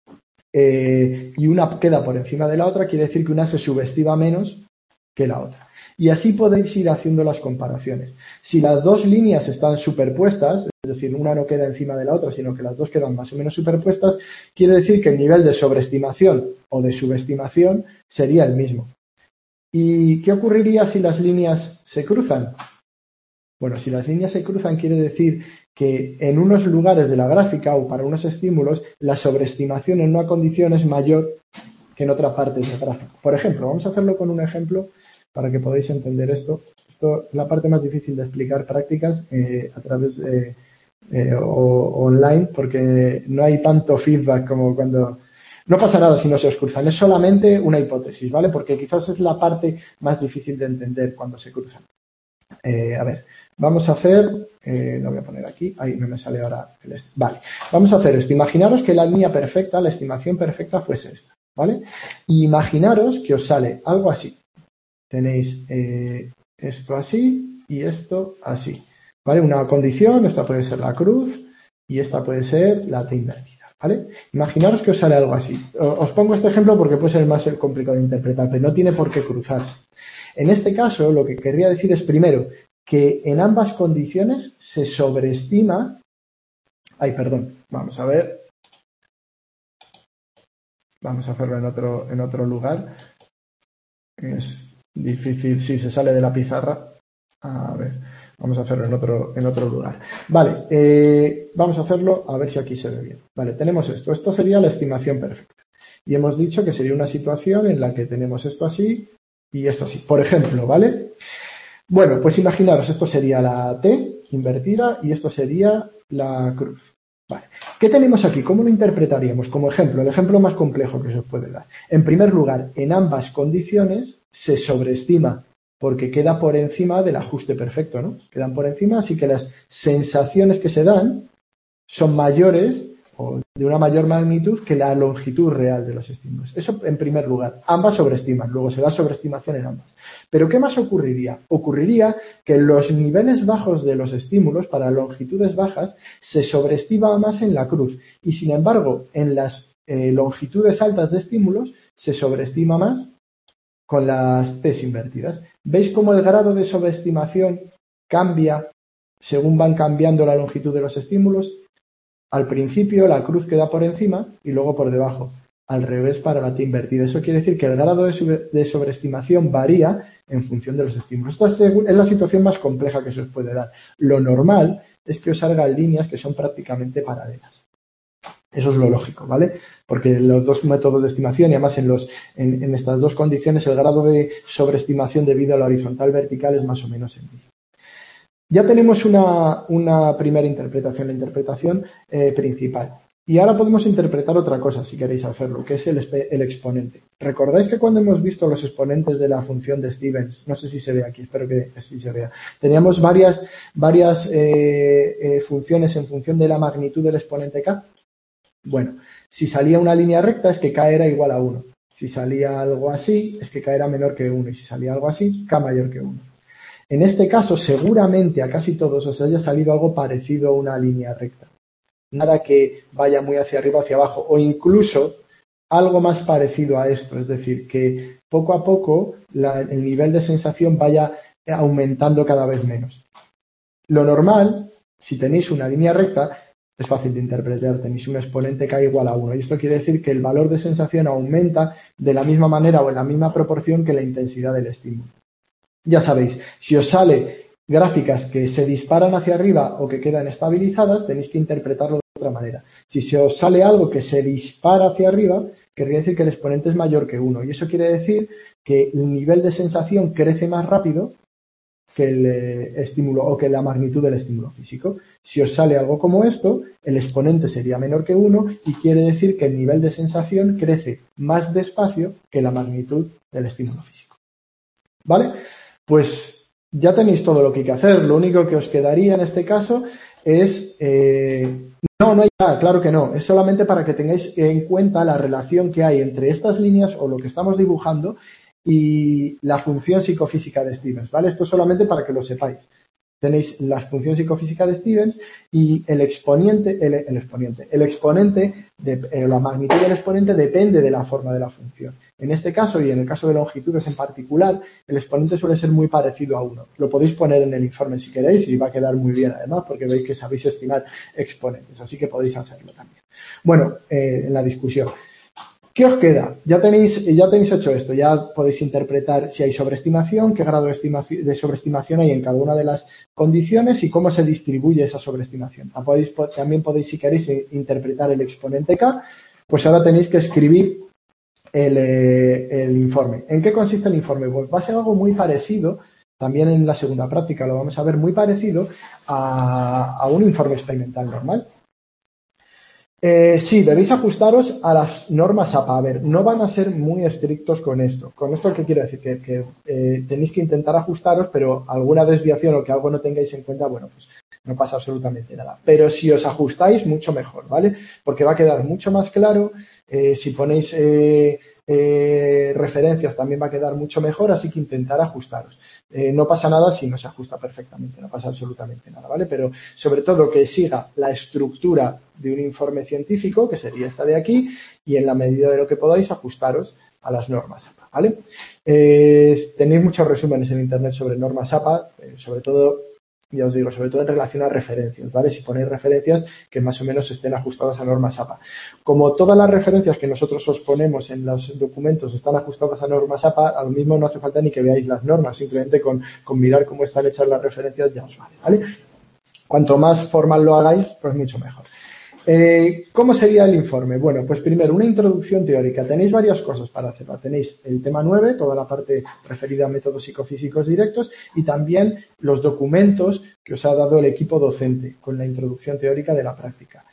eh, y una queda por encima de la otra, quiere decir que una se subestima menos que la otra. Y así podéis ir haciendo las comparaciones. Si las dos líneas están superpuestas, es decir, una no queda encima de la otra, sino que las dos quedan más o menos superpuestas, quiere decir que el nivel de sobreestimación o de subestimación sería el mismo. ¿Y qué ocurriría si las líneas se cruzan? Bueno, si las líneas se cruzan quiere decir que en unos lugares de la gráfica o para unos estímulos la sobreestimación en una condición es mayor que en otra parte del gráfico. Por ejemplo, vamos a hacerlo con un ejemplo para que podáis entender esto. Esto es la parte más difícil de explicar prácticas eh, a través de eh, o, o online, porque no hay tanto feedback como cuando... No pasa nada si no se os cruzan, es solamente una hipótesis, ¿vale? Porque quizás es la parte más difícil de entender cuando se cruzan. Eh, a ver, vamos a hacer... Eh, lo voy a poner aquí, ahí no me sale ahora el... Est vale, vamos a hacer esto. Imaginaros que la línea perfecta, la estimación perfecta fuese esta, ¿vale? Y imaginaros que os sale algo así. Tenéis eh, esto así y esto así, ¿vale? Una condición, esta puede ser la cruz y esta puede ser la T invertida, ¿vale? Imaginaros que os sale algo así. Os pongo este ejemplo porque puede ser más complicado de interpretar, pero no tiene por qué cruzarse. En este caso, lo que querría decir es, primero, que en ambas condiciones se sobreestima... Ay, perdón, vamos a ver. Vamos a hacerlo en otro, en otro lugar. Es... difícil, si sí, se sale de la pizarra. A ver, vamos a hacerlo en otro, en otro lugar. Vale, eh, vamos a hacerlo a ver si aquí se ve bien. Vale, tenemos esto. Esto sería la estimación perfecta. Y hemos dicho que sería una situación en la que tenemos esto así y esto así. Por ejemplo, ¿vale? Bueno, pues imaginaros, esto sería la T invertida y esto sería la cruz. Vale. ¿Qué tenemos aquí? ¿Cómo lo interpretaríamos? Como ejemplo, el ejemplo más complejo que se os puede dar. En primer lugar, en ambas condiciones se sobreestima porque queda por encima del ajuste perfecto, ¿no? Quedan por encima, así que las sensaciones que se dan son mayores o de una mayor magnitud que la longitud real de los estímulos. Eso en primer lugar. Ambas sobreestiman, luego se da sobreestimación en ambas. Pero ¿qué más ocurriría? Ocurriría que en los niveles bajos de los estímulos, para longitudes bajas, se sobreestima más en la cruz y, sin embargo, en las eh, longitudes altas de estímulos se sobreestima más con las T's invertidas. ¿Veis cómo el grado de sobreestimación cambia según van cambiando la longitud de los estímulos? Al principio la cruz queda por encima y luego por debajo. Al revés para la T invertida. Eso quiere decir que el grado de, sobre, de sobreestimación varía en función de los estímulos. Esta es la situación más compleja que se os puede dar. Lo normal es que os salgan líneas que son prácticamente paralelas. Eso es lo lógico, ¿vale? Porque los dos métodos de estimación y además en, los, en, en estas dos condiciones el grado de sobreestimación debido a la horizontal vertical es más o menos el mismo. Ya tenemos una, una primera interpretación, la interpretación eh, principal. Y ahora podemos interpretar otra cosa, si queréis hacerlo, que es el, el exponente. ¿Recordáis que cuando hemos visto los exponentes de la función de Stevens, no sé si se ve aquí, espero que sí se vea, teníamos varias, varias eh, eh, funciones en función de la magnitud del exponente k? Bueno, si salía una línea recta es que k era igual a uno. Si salía algo así es que k era menor que uno. Y si salía algo así, k mayor que uno. En este caso, seguramente a casi todos os haya salido algo parecido a una línea recta. Nada que vaya muy hacia arriba o hacia abajo, o incluso algo más parecido a esto, es decir, que poco a poco la, el nivel de sensación vaya aumentando cada vez menos. Lo normal, si tenéis una línea recta, es fácil de interpretar, tenéis un exponente k igual a uno, y esto quiere decir que el valor de sensación aumenta de la misma manera o en la misma proporción que la intensidad del estímulo. Ya sabéis, si os sale gráficas que se disparan hacia arriba o que quedan estabilizadas, tenéis que interpretarlo de otra manera. Si se os sale algo que se dispara hacia arriba, querría decir que el exponente es mayor que uno. Y eso quiere decir que el nivel de sensación crece más rápido que el eh, estímulo o que la magnitud del estímulo físico. Si os sale algo como esto, el exponente sería menor que uno y quiere decir que el nivel de sensación crece más despacio que la magnitud del estímulo físico. ¿Vale? Pues ya tenéis todo lo que hay que hacer. Lo único que os quedaría en este caso es... Eh, no, no hay nada, claro que no. Es solamente para que tengáis en cuenta la relación que hay entre estas líneas o lo que estamos dibujando y la función psicofísica de Stevens, ¿vale? Esto es solamente para que lo sepáis. tenéis las funciones psicofísicas de Stevens y el exponente, el, el exponente, el exponente, de, eh, la magnitud del exponente depende de la forma de la función. En este caso y en el caso de longitudes en particular, el exponente suele ser muy parecido a uno. Lo podéis poner en el informe si queréis y va a quedar muy bien además porque veis que sabéis estimar exponentes, así que podéis hacerlo también. Bueno, eh, en la discusión. ¿Qué os queda? Ya tenéis, ya tenéis hecho esto, ya podéis interpretar si hay sobreestimación, qué grado de, estimación, de sobreestimación hay en cada una de las condiciones y cómo se distribuye esa sobreestimación. Podéis, también podéis, si queréis, interpretar el exponente K, pues ahora tenéis que escribir el, eh, el informe. ¿En qué consiste el informe? Pues va a ser algo muy parecido, también en la segunda práctica lo vamos a ver, muy parecido a, a un informe experimental normal. Eh, sí, debéis ajustaros a las normas A P A. A ver, no van a ser muy estrictos con esto. ¿Con esto qué quiero decir? Que, que eh, tenéis que intentar ajustaros, pero alguna desviación o que algo no tengáis en cuenta, bueno, pues no pasa absolutamente nada. Pero si os ajustáis, mucho mejor, ¿vale? Porque va a quedar mucho más claro. Eh, si ponéis eh, eh, referencias, también va a quedar mucho mejor, así que intentar ajustaros. Eh, no pasa nada si no se ajusta perfectamente, no pasa absolutamente nada, ¿vale? Pero sobre todo que siga la estructura de un informe científico, que sería esta de aquí, y en la medida de lo que podáis ajustaros a las normas A P A, ¿vale? Eh, tenéis muchos resúmenes en internet sobre normas A P A, eh, sobre todo, ya os digo, sobre todo en relación a referencias, ¿vale? Si ponéis referencias que más o menos estén ajustadas a normas A P A. Como todas las referencias que nosotros os ponemos en los documentos están ajustadas a normas A P A, a lo mismo no hace falta ni que veáis las normas, simplemente con, con mirar cómo están hechas las referencias ya os vale, ¿vale? Cuanto más formal lo hagáis, pues mucho mejor. Eh, ¿Cómo sería el informe? Bueno, pues primero, una introducción teórica. Tenéis varias cosas para hacerlo. Tenéis el tema nueve, toda la parte referida a métodos psicofísicos directos y también los documentos que os ha dado el equipo docente con la introducción teórica de la práctica.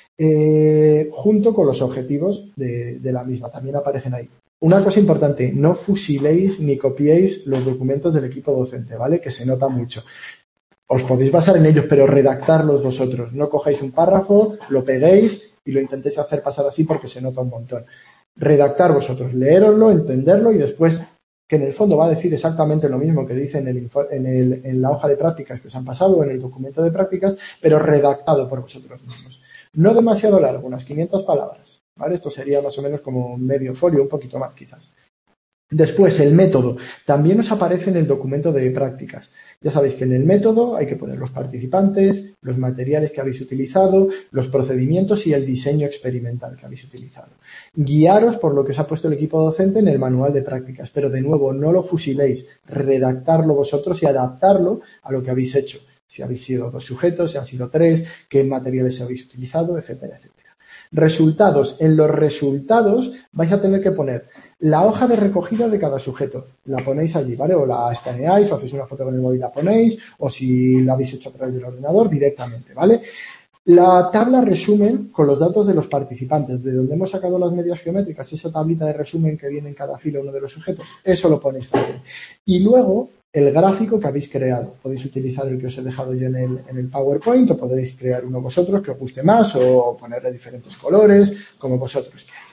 Eh, junto con los objetivos de, de la misma. También aparecen ahí. Una cosa importante, no fusiléis ni copiéis los documentos del equipo docente, ¿vale? Que se nota mucho. Os podéis basar en ellos, pero redactarlos vosotros. No cojáis un párrafo, lo peguéis y lo intentéis hacer pasar así porque se nota un montón. Redactar vosotros, leéroslo, entenderlo y después, que en el fondo va a decir exactamente lo mismo que dice en, el, en, el, en la hoja de prácticas que os han pasado o en el documento de prácticas, pero redactado por vosotros mismos. No demasiado largo, unas quinientas palabras, ¿vale? Esto sería más o menos como medio folio, un poquito más quizás. Después, el método. También os aparece en el documento de prácticas. Ya sabéis que en el método hay que poner los participantes, los materiales que habéis utilizado, los procedimientos y el diseño experimental que habéis utilizado. Guiaros por lo que os ha puesto el equipo docente en el manual de prácticas, pero de nuevo no lo fusiléis, redactarlo vosotros y adaptarlo a lo que habéis hecho. Si habéis sido dos sujetos, si han sido tres, qué materiales habéis utilizado, etcétera, etcétera. Resultados. En los resultados vais a tener que poner la hoja de recogida de cada sujeto. La ponéis allí, ¿vale? O la escaneáis, o hacéis una foto con el móvil y la ponéis, o si la habéis hecho a través del ordenador, directamente, ¿vale? La tabla resumen con los datos de los participantes, de donde hemos sacado las medias geométricas, esa tablita de resumen que viene en cada fila uno de los sujetos, eso lo ponéis también. Y luego, el gráfico que habéis creado. Podéis utilizar el que os he dejado yo en el, en el PowerPoint o podéis crear uno vosotros que os guste más o ponerle diferentes colores, como vosotros queráis.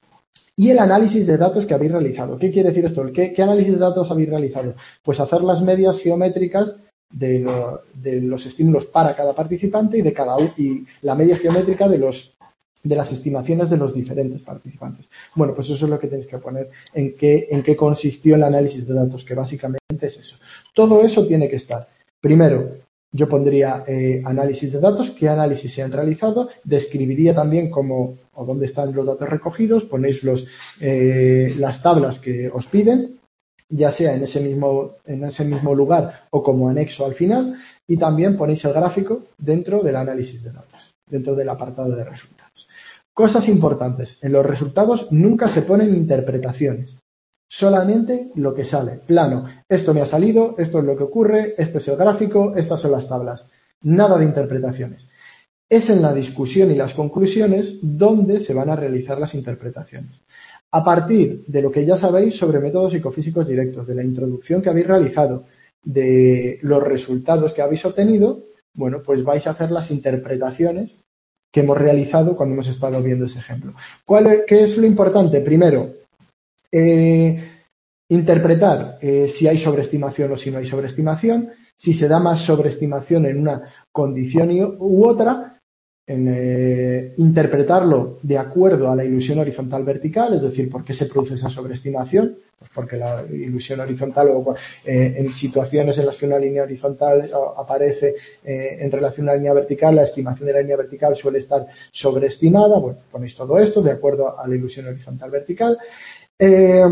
Y el análisis de datos que habéis realizado. ¿Qué quiere decir esto? ¿Qué, qué análisis de datos habéis realizado? Pues hacer las medias geométricas de, lo, de los estímulos para cada participante y de cada y la media geométrica de los de las estimaciones de los diferentes participantes. Bueno, pues eso es lo que tenéis que poner en qué, en qué consistió el análisis de datos, que básicamente es eso. Todo eso tiene que estar. Primero, yo pondría eh, análisis de datos, qué análisis se han realizado, describiría también cómo o dónde están los datos recogidos, ponéis los, eh, las tablas que os piden, ya sea en ese mismo, en ese mismo lugar o como anexo al final, y también ponéis el gráfico dentro del análisis de datos, dentro del apartado de resultados. Cosas importantes. En los resultados nunca se ponen interpretaciones. Solamente lo que sale. Plano. Esto me ha salido, esto es lo que ocurre, este es el gráfico, estas son las tablas. Nada de interpretaciones. Es en la discusión y las conclusiones donde se van a realizar las interpretaciones. A partir de lo que ya sabéis sobre métodos psicofísicos directos, de la introducción que habéis realizado, de los resultados que habéis obtenido, bueno, pues vais a hacer las interpretaciones que hemos realizado cuando hemos estado viendo ese ejemplo. ¿Cuál es, ¿Qué es lo importante? Primero, eh, Interpretar eh, si hay sobreestimación o si no hay sobreestimación, si se da más sobreestimación en una condición u otra, en eh, interpretarlo de acuerdo a la ilusión horizontal vertical, es decir, ¿por qué se produce esa sobreestimación? Pues porque la ilusión horizontal o eh, en situaciones en las que una línea horizontal aparece eh, en relación a una línea vertical, la estimación de la línea vertical suele estar sobreestimada. Bueno, ponéis todo esto de acuerdo a la ilusión horizontal vertical. Eh,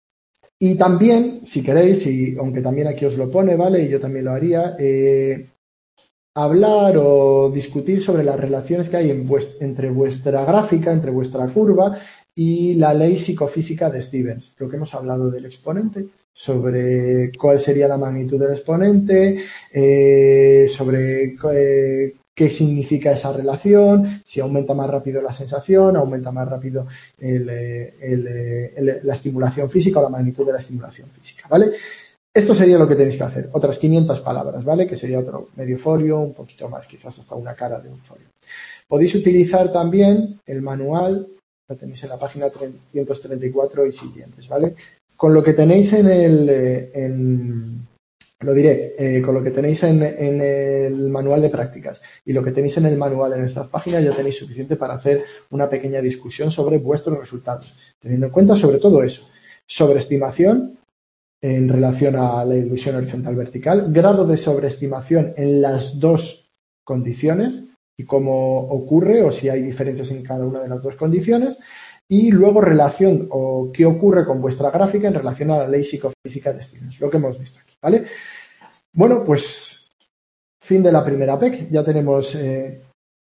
y también, si queréis, y aunque también aquí os lo pone, ¿vale? Y yo también lo haría, eh, hablar o discutir sobre las relaciones que hay en vuest- entre vuestra gráfica, entre vuestra curva y la ley psicofísica de Stevens. Creo que hemos hablado del exponente, sobre cuál sería la magnitud del exponente, eh, sobre eh, qué significa esa relación, si aumenta más rápido la sensación, aumenta más rápido el, el, el, la estimulación física o la magnitud de la estimulación física, ¿vale? Esto sería lo que tenéis que hacer, otras quinientas palabras, ¿vale? Que sería otro medio folio, un poquito más, quizás hasta una cara de un folio. Podéis utilizar también el manual, lo tenéis en la página trescientos treinta y cuatro y siguientes, ¿vale? Con lo que tenéis en el, en, lo diré, eh, con lo que tenéis en, en el manual de prácticas y lo que tenéis en el manual en estas páginas ya tenéis suficiente para hacer una pequeña discusión sobre vuestros resultados, teniendo en cuenta sobre todo eso, sobreestimación en relación a la ilusión horizontal vertical, grado de sobreestimación en las dos condiciones y cómo ocurre o si hay diferencias en cada una de las dos condiciones, y luego relación o qué ocurre con vuestra gráfica en relación a la ley psicofísica de Stevens, lo que hemos visto aquí, ¿vale? Bueno, pues fin de la primera P E C, ya tenemos... Eh,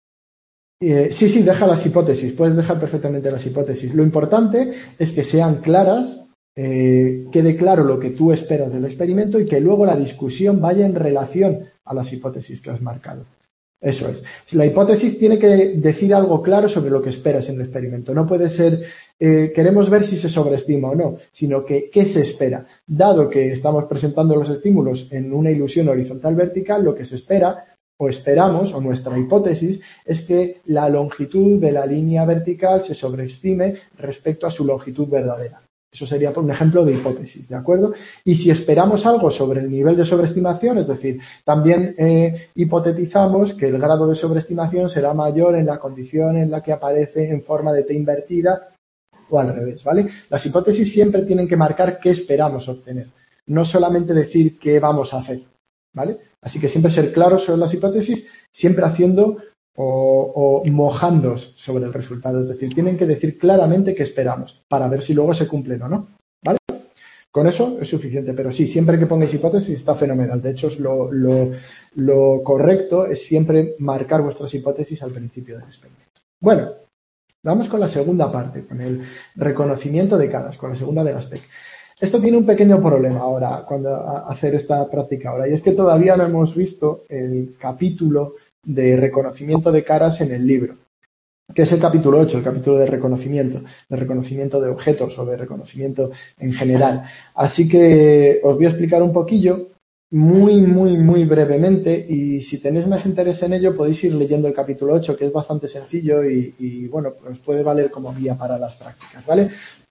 eh, sí, sí, deja las hipótesis, puedes dejar perfectamente las hipótesis. Lo importante es que sean claras, eh, quede claro lo que tú esperas del experimento y que luego la discusión vaya en relación a las hipótesis que has marcado. Eso es. La hipótesis tiene que decir algo claro sobre lo que esperas en el experimento. No puede ser, eh, queremos ver si se sobreestima o no, sino que qué se espera. Dado que estamos presentando los estímulos en una ilusión horizontal vertical, lo que se espera o esperamos, o nuestra hipótesis, es que la longitud de la línea vertical se sobreestime respecto a su longitud verdadera. Eso sería un ejemplo de hipótesis, ¿de acuerdo? Y si esperamos algo sobre el nivel de sobreestimación, es decir, también eh, hipotetizamos que el grado de sobreestimación será mayor en la condición en la que aparece en forma de T invertida o al revés, ¿vale? Las hipótesis siempre tienen que marcar qué esperamos obtener, no solamente decir qué vamos a hacer, ¿vale? Así que siempre ser claros sobre las hipótesis, siempre haciendo o, o mojándoos sobre el resultado. Es decir, tienen que decir claramente qué esperamos para ver si luego se cumplen o no, ¿vale? Con eso es suficiente, pero sí, siempre que pongáis hipótesis está fenomenal. De hecho, es lo, lo, lo correcto es siempre marcar vuestras hipótesis al principio del experimento. Bueno, vamos con la segunda parte, con el reconocimiento de caras, con la segunda de las P E C. Esto tiene un pequeño problema ahora, cuando a hacer esta práctica ahora, y es que todavía no hemos visto el capítulo de reconocimiento de caras en el libro, que es el capítulo ocho, el capítulo de reconocimiento, de reconocimiento de objetos o de reconocimiento en general. Así que os voy a explicar un poquillo, muy, muy, muy brevemente, y si tenéis más interés en ello podéis ir leyendo el capítulo ocho, que es bastante sencillo y, y bueno, os puede valer como guía para las prácticas, ¿vale?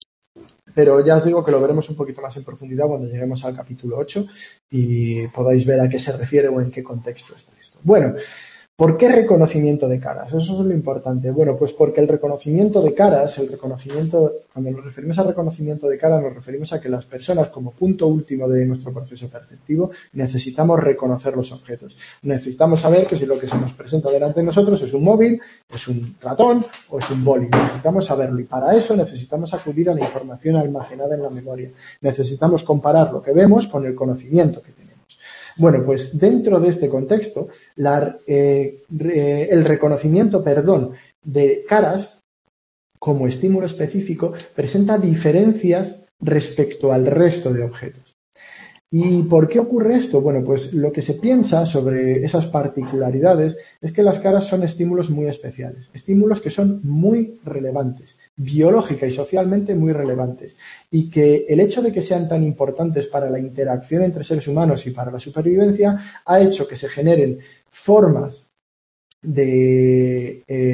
Pero ya os digo que lo veremos un poquito más en profundidad cuando lleguemos al capítulo ocho y podáis ver a qué se refiere o en qué contexto está esto. Bueno, ¿por qué reconocimiento de caras? Eso es lo importante. Bueno, pues porque el reconocimiento de caras, el reconocimiento, cuando nos referimos a reconocimiento de caras, nos referimos a que las personas, como punto último de nuestro proceso perceptivo, necesitamos reconocer los objetos. Necesitamos saber que si lo que se nos presenta delante de nosotros es un móvil, es un ratón o es un boli. Necesitamos saberlo y para eso necesitamos acudir a la información almacenada en la memoria. Necesitamos comparar lo que vemos con el conocimiento que tenemos. Bueno, pues dentro de este contexto, la, eh, re, el reconocimiento, perdón, de caras como estímulo específico presenta diferencias respecto al resto de objetos. ¿Y por qué ocurre esto? Bueno, pues lo que se piensa sobre esas particularidades es que las caras son estímulos muy especiales, estímulos que son muy relevantes, biológica y socialmente muy relevantes, y que el hecho de que sean tan importantes para la interacción entre seres humanos y para la supervivencia ha hecho que se generen formas de, eh,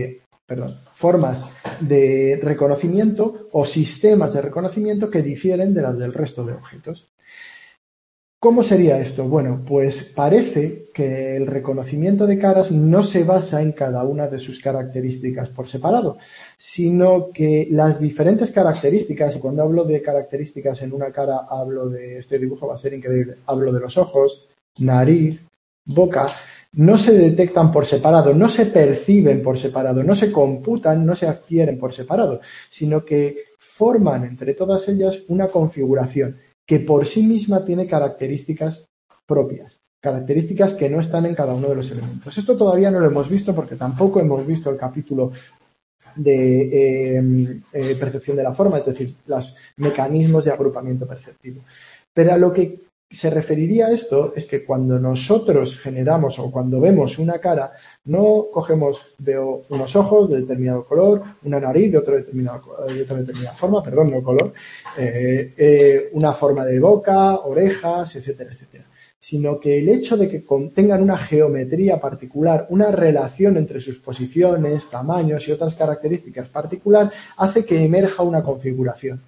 perdón, formas de reconocimiento o sistemas de reconocimiento que difieren de las del resto de objetos. ¿Cómo sería esto? Bueno, pues parece que el reconocimiento de caras no se basa en cada una de sus características por separado, sino que las diferentes características, y cuando hablo de características en una cara hablo de, este dibujo va a ser increíble, hablo de los ojos, nariz, boca, no se detectan por separado, no se perciben por separado, no se computan, no se adquieren por separado, sino que forman entre todas ellas una configuración que por sí misma tiene características propias, características que no están en cada uno de los elementos. Esto todavía no lo hemos visto porque tampoco hemos visto el capítulo de eh, eh, percepción de la forma, es decir, los mecanismos de agrupamiento perceptivo. Pero a lo que se referiría a esto es que cuando nosotros generamos o cuando vemos una cara, no cogemos, veo unos ojos de determinado color, una nariz de, otro determinado, de otra determinada forma, perdón, no color, eh, eh, una forma de boca, orejas, etcétera, etcétera. Sino que el hecho de que contengan una geometría particular, una relación entre sus posiciones, tamaños y otras características particular, hace que emerja una configuración.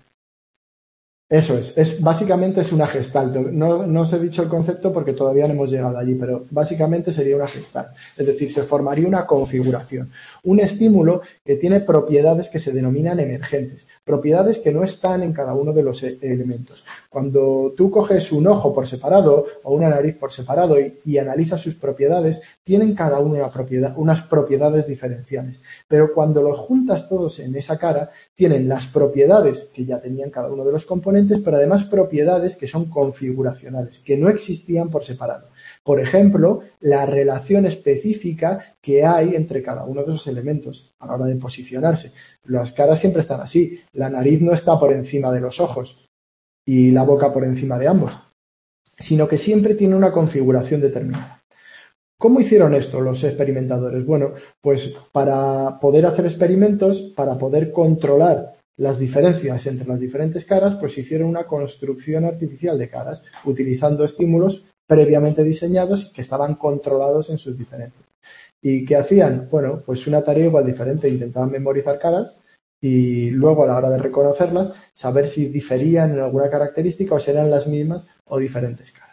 Eso es, es básicamente es una gestalt. No, no os he dicho el concepto porque todavía no hemos llegado allí, pero básicamente sería una gestalt. Es decir, se formaría una configuración, un estímulo que tiene propiedades que se denominan emergentes, propiedades que no están en cada uno de los elementos. Cuando tú coges un ojo por separado o una nariz por separado y, y analizas sus propiedades, tienen cada uno una propiedad, unas propiedades diferenciales. Pero cuando los juntas todos en esa cara, tienen las propiedades que ya tenían cada uno de los componentes, pero además propiedades que son configuracionales, que no existían por separado. Por ejemplo, la relación específica que hay entre cada uno de esos elementos a la hora de posicionarse. Las caras siempre están así. La nariz no está por encima de los ojos y la boca por encima de ambos, sino que siempre tiene una configuración determinada. ¿Cómo hicieron esto los experimentadores? Bueno, pues para poder hacer experimentos, para poder controlar las diferencias entre las diferentes caras, pues hicieron una construcción artificial de caras, utilizando estímulos previamente diseñados que estaban controlados en sus diferencias. ¿Y qué hacían? Bueno, pues una tarea igual diferente, intentaban memorizar caras y luego a la hora de reconocerlas, saber si diferían en alguna característica o si eran las mismas o diferentes caras.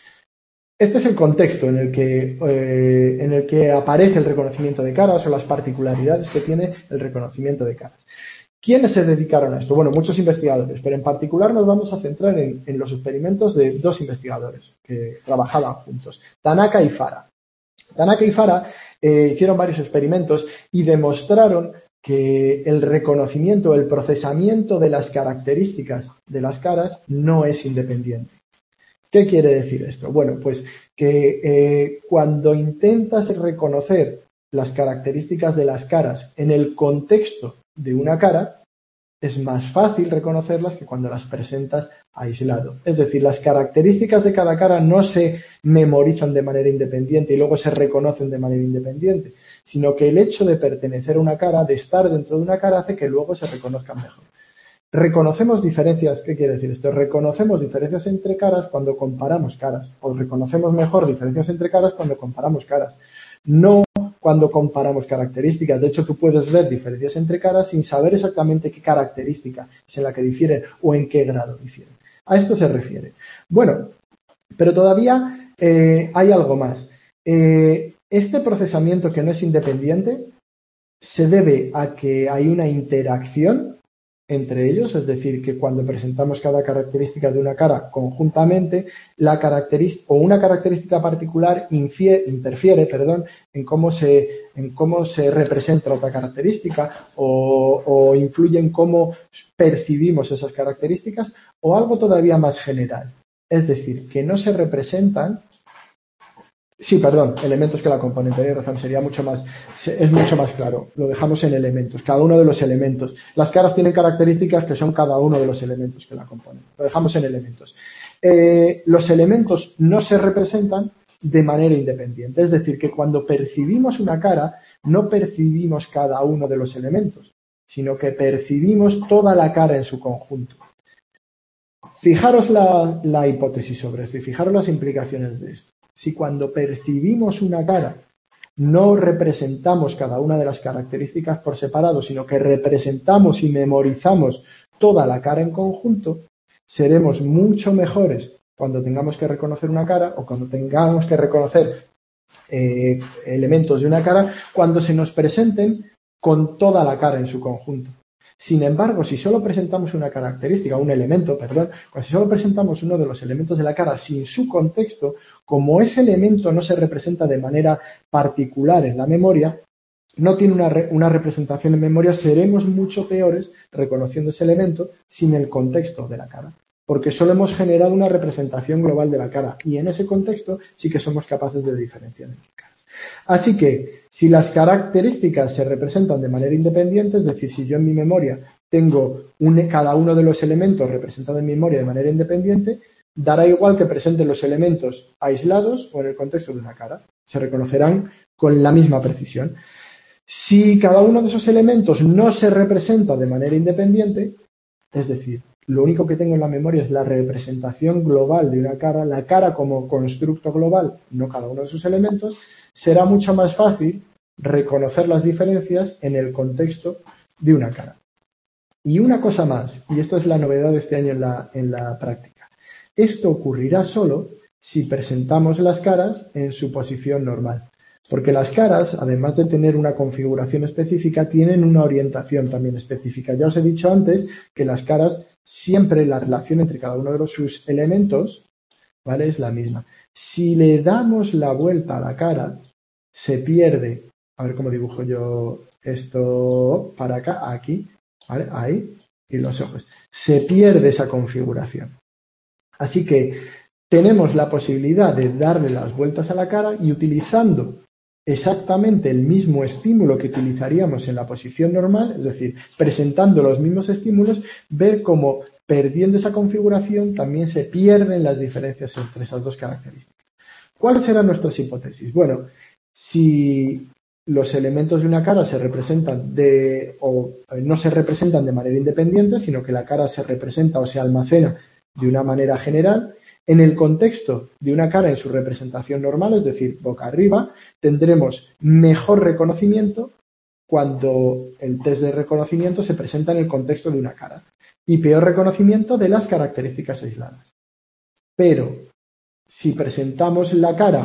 Este es el contexto en el que, eh, en el que aparece el reconocimiento de caras o las particularidades que tiene el reconocimiento de caras. ¿Quiénes se dedicaron a esto? Bueno, muchos investigadores, pero en particular nos vamos a centrar en, en los experimentos de dos investigadores que trabajaban juntos, Tanaka y Fara. Tanaka y Fara eh, hicieron varios experimentos y demostraron que el reconocimiento, el procesamiento de las características de las caras no es independiente. ¿Qué quiere decir esto? Bueno, pues que eh, cuando intentas reconocer las características de las caras en el contexto de una cara, es más fácil reconocerlas que cuando las presentas aislado. Es decir, las características de cada cara no se memorizan de manera independiente y luego se reconocen de manera independiente, sino que el hecho de pertenecer a una cara, de estar dentro de una cara, hace que luego se reconozcan mejor. Reconocemos diferencias, ¿qué quiere decir esto? Reconocemos diferencias entre caras cuando comparamos caras, o reconocemos mejor diferencias entre caras cuando comparamos caras, no cuando comparamos características. De hecho, tú puedes ver diferencias entre caras sin saber exactamente qué característica es en la que difieren o en qué grado difieren. A esto se refiere. Bueno, pero todavía eh, hay algo más. Eh, este procesamiento que no es independiente se debe a que hay una interacción entre ellos, es decir, que cuando presentamos cada característica de una cara conjuntamente, la característica o una característica particular infiere, interfiere, perdón, en cómo se en cómo se representa otra característica o, o influye en cómo percibimos esas características o algo todavía más general, es decir, que no se representan. Sí, perdón, elementos que la componen, tenéis razón, sería mucho más, es mucho más claro, lo dejamos en elementos, cada uno de los elementos. Las caras tienen características que son cada uno de los elementos que la componen, lo dejamos en elementos. Eh, los elementos no se representan de manera independiente, es decir, que cuando percibimos una cara, no percibimos cada uno de los elementos, sino que percibimos toda la cara en su conjunto. Fijaros la, la hipótesis sobre esto y fijaros las implicaciones de esto. Si cuando percibimos una cara no representamos cada una de las características por separado, sino que representamos y memorizamos toda la cara en conjunto, seremos mucho mejores cuando tengamos que reconocer una cara o cuando tengamos que reconocer eh, elementos de una cara, cuando se nos presenten con toda la cara en su conjunto. Sin embargo, si solo presentamos una característica, un elemento, perdón, si solo presentamos uno de los elementos de la cara sin su contexto, como ese elemento no se representa de manera particular en la memoria, no tiene una, re, una representación en memoria, seremos mucho peores reconociendo ese elemento sin el contexto de la cara. Porque solo hemos generado una representación global de la cara y en ese contexto sí que somos capaces de diferenciar entre caras. Así que, si las características se representan de manera independiente, es decir, si yo en mi memoria tengo un, cada uno de los elementos representado en mi memoria de manera independiente, dará igual que presente los elementos aislados o en el contexto de una cara. Se reconocerán con la misma precisión. Si cada uno de esos elementos no se representa de manera independiente, es decir, lo único que tengo en la memoria es la representación global de una cara, la cara como constructo global, no cada uno de sus elementos, será mucho más fácil reconocer las diferencias en el contexto de una cara. Y una cosa más, y esta es la novedad de este año en la, en la práctica. Esto ocurrirá solo si presentamos las caras en su posición normal. Porque las caras, además de tener una configuración específica, tienen una orientación también específica. Ya os he dicho antes que las caras, siempre la relación entre cada uno de los, sus elementos, ¿vale?, es la misma. Si le damos la vuelta a la cara, se pierde, a ver cómo dibujo yo esto para acá, aquí, ¿vale?, ahí, y los ojos. Se pierde esa configuración. Así que tenemos la posibilidad de darle las vueltas a la cara y utilizando exactamente el mismo estímulo que utilizaríamos en la posición normal, es decir, presentando los mismos estímulos, ver cómo perdiendo esa configuración también se pierden las diferencias entre esas dos características. ¿Cuáles serán nuestras hipótesis? Bueno, si los elementos de una cara se representan de, o no se representan de manera independiente, sino que la cara se representa o se almacena de una manera general, en el contexto de una cara en su representación normal, es decir, boca arriba, tendremos mejor reconocimiento cuando el test de reconocimiento se presenta en el contexto de una cara y peor reconocimiento de las características aisladas. Pero si presentamos la cara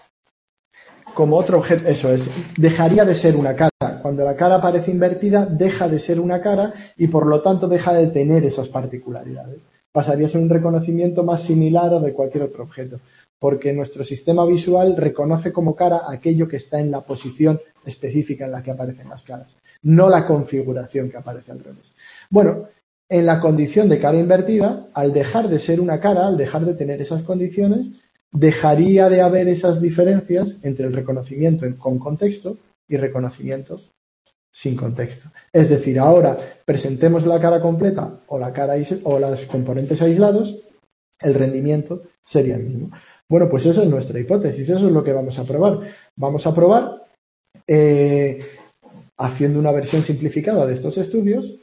como otro objeto, eso es, dejaría de ser una cara. Cuando la cara aparece invertida, deja de ser una cara y por lo tanto deja de tener esas particularidades. Pasaría a ser un reconocimiento más similar a de cualquier otro objeto, porque nuestro sistema visual reconoce como cara aquello que está en la posición específica en la que aparecen las caras, no la configuración que aparece al revés. Bueno, en la condición de cara invertida, al dejar de ser una cara, al dejar de tener esas condiciones, dejaría de haber esas diferencias entre el reconocimiento con contexto y reconocimiento sin contexto. Es decir, ahora presentemos la cara completa o la cara o los componentes aislados, el rendimiento sería el mismo. Bueno, pues esa es nuestra hipótesis, eso es lo que vamos a probar. Vamos a probar eh, haciendo una versión simplificada de estos estudios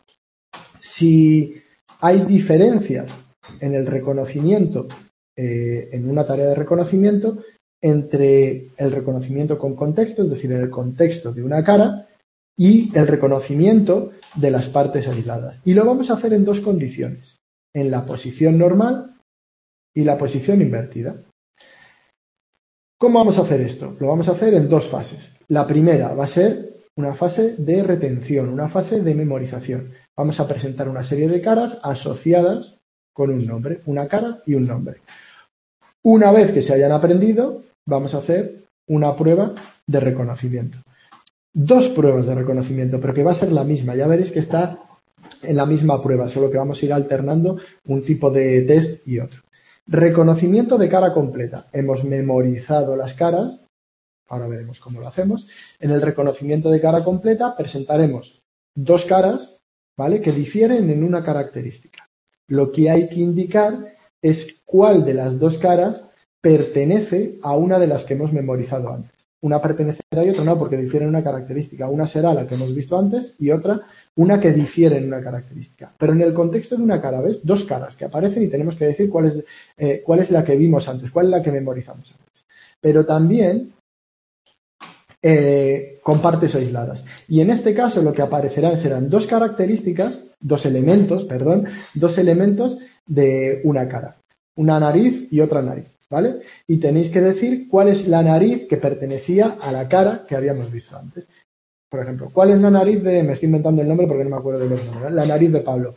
si hay diferencias en el reconocimiento, eh, en una tarea de reconocimiento, entre el reconocimiento con contexto, es decir, en el contexto de una cara, y el reconocimiento de las partes aisladas. Y lo vamos a hacer en dos condiciones, en la posición normal y la posición invertida. ¿Cómo vamos a hacer esto? Lo vamos a hacer en dos fases. La primera va a ser una fase de retención, una fase de memorización. Vamos a presentar una serie de caras asociadas con un nombre, una cara y un nombre. Una vez que se hayan aprendido, vamos a hacer una prueba de reconocimiento. Dos pruebas de reconocimiento, pero que va a ser la misma. Ya veréis que está en la misma prueba, solo que vamos a ir alternando un tipo de test y otro. Reconocimiento de cara completa. Hemos memorizado las caras, ahora veremos cómo lo hacemos. En el reconocimiento de cara completa presentaremos dos caras, ¿vale?, que difieren en una característica. Lo que hay que indicar es cuál de las dos caras pertenece a una de las que hemos memorizado antes. Una pertenecerá y otra no, porque difiere en una característica. Una será la que hemos visto antes y otra una que difiere en una característica. Pero en el contexto de una cara, ¿ves? Dos caras que aparecen y tenemos que decir cuál es, eh, cuál es la que vimos antes, cuál es la que memorizamos antes. Pero también eh, con partes aisladas. Y en este caso lo que aparecerán serán dos características, dos elementos, perdón, dos elementos de una cara. Una nariz y otra nariz, ¿vale? Y tenéis que decir cuál es la nariz que pertenecía a la cara que habíamos visto antes. Por ejemplo, ¿cuál es la nariz de... Me estoy inventando el nombre porque no me acuerdo de los nombres. La nariz de Pablo.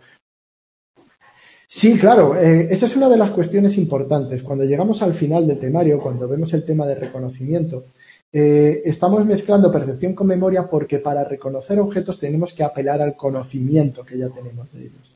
Sí, claro, eh, esa es una de las cuestiones importantes. Cuando llegamos al final del temario, cuando vemos el tema de reconocimiento, eh, estamos mezclando percepción con memoria porque para reconocer objetos tenemos que apelar al conocimiento que ya tenemos de ellos.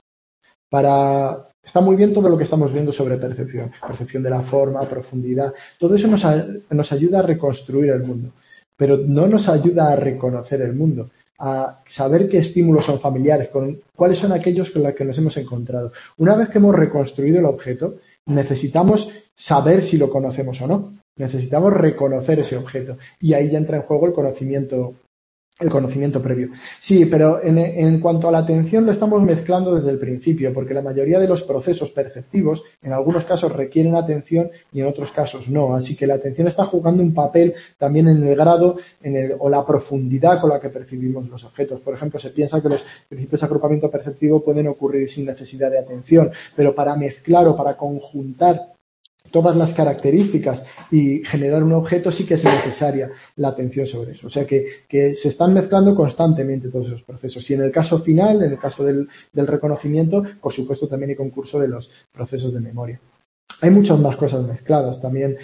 Para... Está muy bien todo lo que estamos viendo sobre percepción, percepción de la forma, profundidad, todo eso nos, a... nos ayuda a reconstruir el mundo, pero no nos ayuda a reconocer el mundo, a saber qué estímulos son familiares, con cuáles son aquellos con los que nos hemos encontrado. Una vez que hemos reconstruido el objeto, necesitamos saber si lo conocemos o no. Necesitamos reconocer ese objeto y ahí ya entra en juego el conocimiento, el conocimiento previo. Sí, pero en, en cuanto a la atención lo estamos mezclando desde el principio, porque la mayoría de los procesos perceptivos en algunos casos requieren atención y en otros casos no. Así que la atención está jugando un papel también en el grado en el, o la profundidad con la que percibimos los objetos. Por ejemplo, se piensa que los principios de agrupamiento perceptivo pueden ocurrir sin necesidad de atención, pero para mezclar o para conjuntar todas las características y generar un objeto sí que es necesaria la atención sobre eso. O sea que, que se están mezclando constantemente todos esos procesos. Y en el caso final, en el caso del, del reconocimiento, por supuesto también hay concurso de los procesos de memoria. Hay muchas más cosas mezcladas, también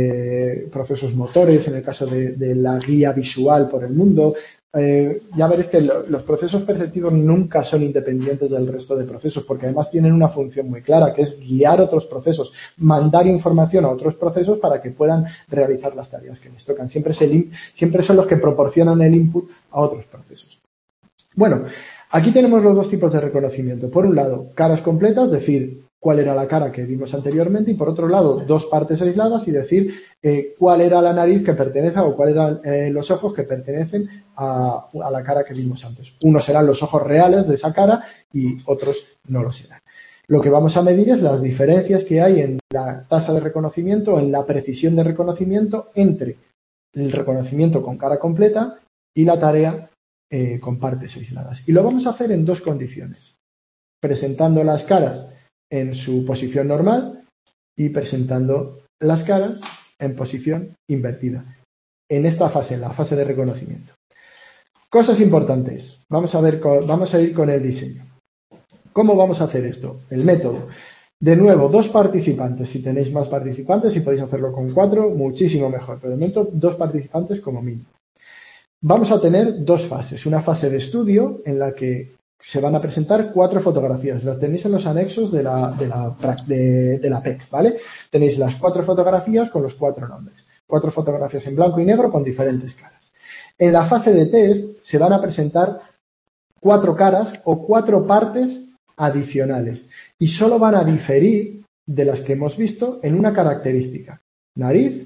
eh, procesos motores, en el caso de, de la guía visual por el mundo. Eh, ya veréis que lo, los procesos perceptivos nunca son independientes del resto de procesos, porque además tienen una función muy clara, que es guiar otros procesos, mandar información a otros procesos para que puedan realizar las tareas que les tocan. Siempre, es el, siempre son los que proporcionan el input a otros procesos. Bueno, aquí tenemos los dos tipos de reconocimiento. Por un lado, caras completas, es decir, cuál era la cara que vimos anteriormente, y por otro lado, dos partes aisladas y decir eh, cuál era la nariz que pertenece o cuáles eran eh, los ojos que pertenecen a, a la cara que vimos antes. Unos serán los ojos reales de esa cara y otros no lo serán. Lo que vamos a medir es las diferencias que hay en la tasa de reconocimiento, en la precisión de reconocimiento entre el reconocimiento con cara completa y la tarea eh, con partes aisladas. Y lo vamos a hacer en dos condiciones, presentando las caras en su posición normal y presentando las caras en posición invertida. En esta fase, en la fase de reconocimiento. Cosas importantes. Vamos a ver, vamos a ir con el diseño. ¿Cómo vamos a hacer esto? El método. De nuevo, dos participantes. Si tenéis más participantes, si podéis hacerlo con cuatro, muchísimo mejor. Pero de momento, dos participantes como mínimo. Vamos a tener dos fases. Una fase de estudio en la que se van a presentar cuatro fotografías. Las tenéis en los anexos de la, de la, de, de la P E C, ¿vale? Tenéis las cuatro fotografías con los cuatro nombres. Cuatro fotografías en blanco y negro con diferentes caras. En la fase de test se van a presentar cuatro caras o cuatro partes adicionales y solo van a diferir de las que hemos visto en una característica. Nariz.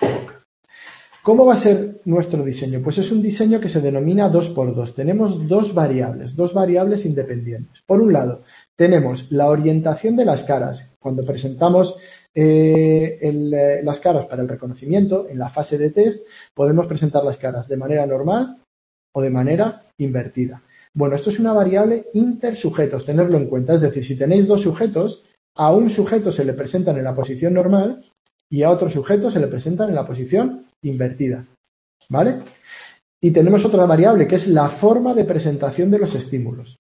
¿Cómo va a ser nuestro diseño? Pues es un diseño que se denomina dos por dos. Tenemos dos variables, dos variables independientes. Por un lado, tenemos la orientación de las caras. Cuando presentamos eh, el, eh, las caras para el reconocimiento, en la fase de test, podemos presentar las caras de manera normal o de manera invertida. Bueno, esto es una variable intersujetos, tenerlo en cuenta. Es decir, si tenéis dos sujetos, a un sujeto se le presentan en la posición normal y a otro sujeto se le presentan en la posición invertida, ¿vale? Y tenemos otra variable que es la forma de presentación de los estímulos.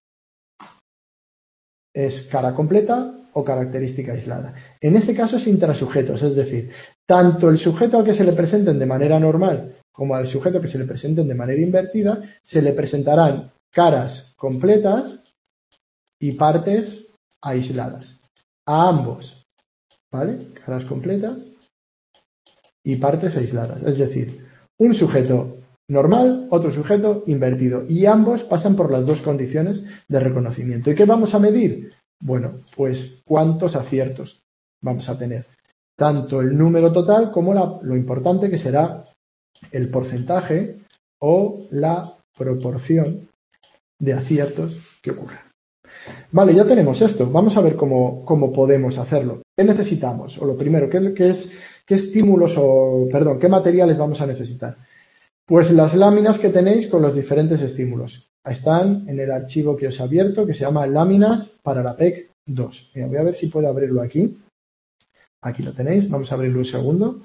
Es cara completa o característica aislada. En este caso es intrasujetos, es decir, tanto el sujeto al que se le presenten de manera normal como al sujeto que se le presenten de manera invertida, se le presentarán caras completas y partes aisladas. A ambos, ¿vale? Caras completas y partes aisladas. Es decir, un sujeto normal, otro sujeto invertido. Y ambos pasan por las dos condiciones de reconocimiento. ¿Y qué vamos a medir? Bueno, pues cuántos aciertos vamos a tener. Tanto el número total como la, lo importante que será el porcentaje o la proporción de aciertos que ocurran. Vale, ya tenemos esto. Vamos a ver cómo, cómo podemos hacerlo. ¿Qué necesitamos? O lo primero, ¿qué, qué es... ¿Qué estímulos o, perdón, qué materiales vamos a necesitar? Pues las láminas que tenéis con los diferentes estímulos. Están en el archivo que os he abierto, que se llama láminas para la P E C dos. Mira, voy a ver si puedo abrirlo aquí. Aquí lo tenéis. Vamos a abrirlo un segundo.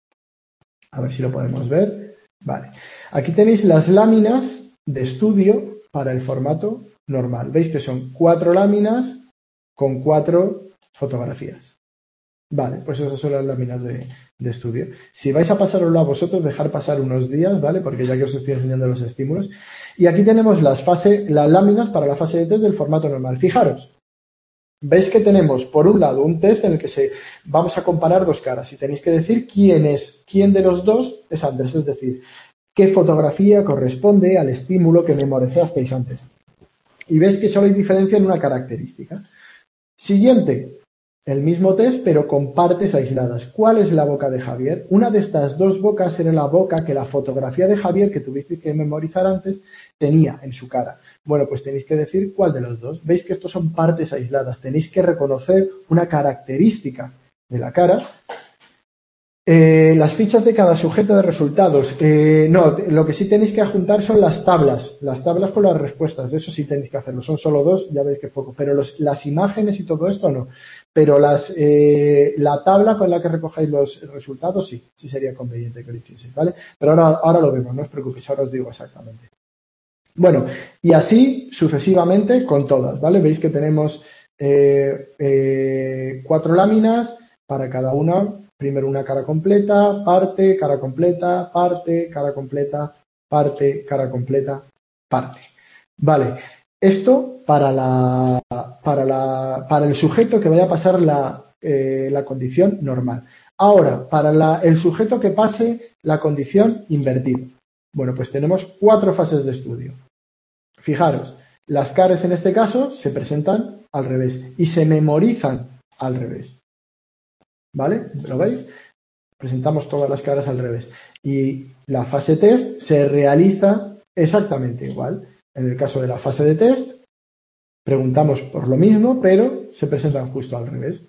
A ver si lo podemos ver. Vale. Aquí tenéis las láminas de estudio para el formato normal. Veis que son cuatro láminas con cuatro fotografías. Vale, pues esas son las láminas de, de estudio. Si vais a pasarlo a vosotros, dejar pasar unos días, ¿vale? Porque ya que os estoy enseñando los estímulos. Y aquí tenemos las, fase, las láminas para la fase de test del formato normal. Fijaros, veis que tenemos por un lado un test en el que se, vamos a comparar dos caras y tenéis que decir quién es, quién de los dos es Andrés, es decir, qué fotografía corresponde al estímulo que memorizasteis antes. Y veis que solo hay diferencia en una característica. Siguiente, el mismo test, pero con partes aisladas. ¿Cuál es la boca de Javier? Una de estas dos bocas era la boca que la fotografía de Javier, que tuvisteis que memorizar antes, tenía en su cara. Bueno, pues tenéis que decir cuál de los dos. Veis que estos son partes aisladas. Tenéis que reconocer una característica de la cara. Eh, las fichas de cada sujeto de resultados. Eh, no, lo que sí tenéis que adjuntar son las tablas. Las tablas con las respuestas. De eso sí tenéis que hacerlo. Son solo dos, ya veis que es poco. Pero los, las imágenes y todo esto no. Pero las, eh, la tabla con la que recojáis los resultados sí. Sí sería conveniente que lo hicieseis, ¿vale? Pero ahora, ahora lo vemos, no os preocupéis. Ahora os digo exactamente. Bueno, y así sucesivamente con todas, ¿vale? Veis que tenemos eh, eh, cuatro láminas para cada una. Primero una cara completa, parte, cara completa, parte, cara completa, parte, cara completa, parte. Vale, esto para, la, para, la, para el sujeto que vaya a pasar la, eh, la condición normal. Ahora, para la, el sujeto que pase la condición invertida. Bueno, pues tenemos cuatro fases de estudio. Fijaros, las caras en este caso se presentan al revés y se memorizan al revés. ¿Vale? ¿Lo veis? Presentamos todas las caras al revés. Y la fase test se realiza exactamente igual. En el caso de la fase de test, preguntamos por lo mismo, pero se presentan justo al revés.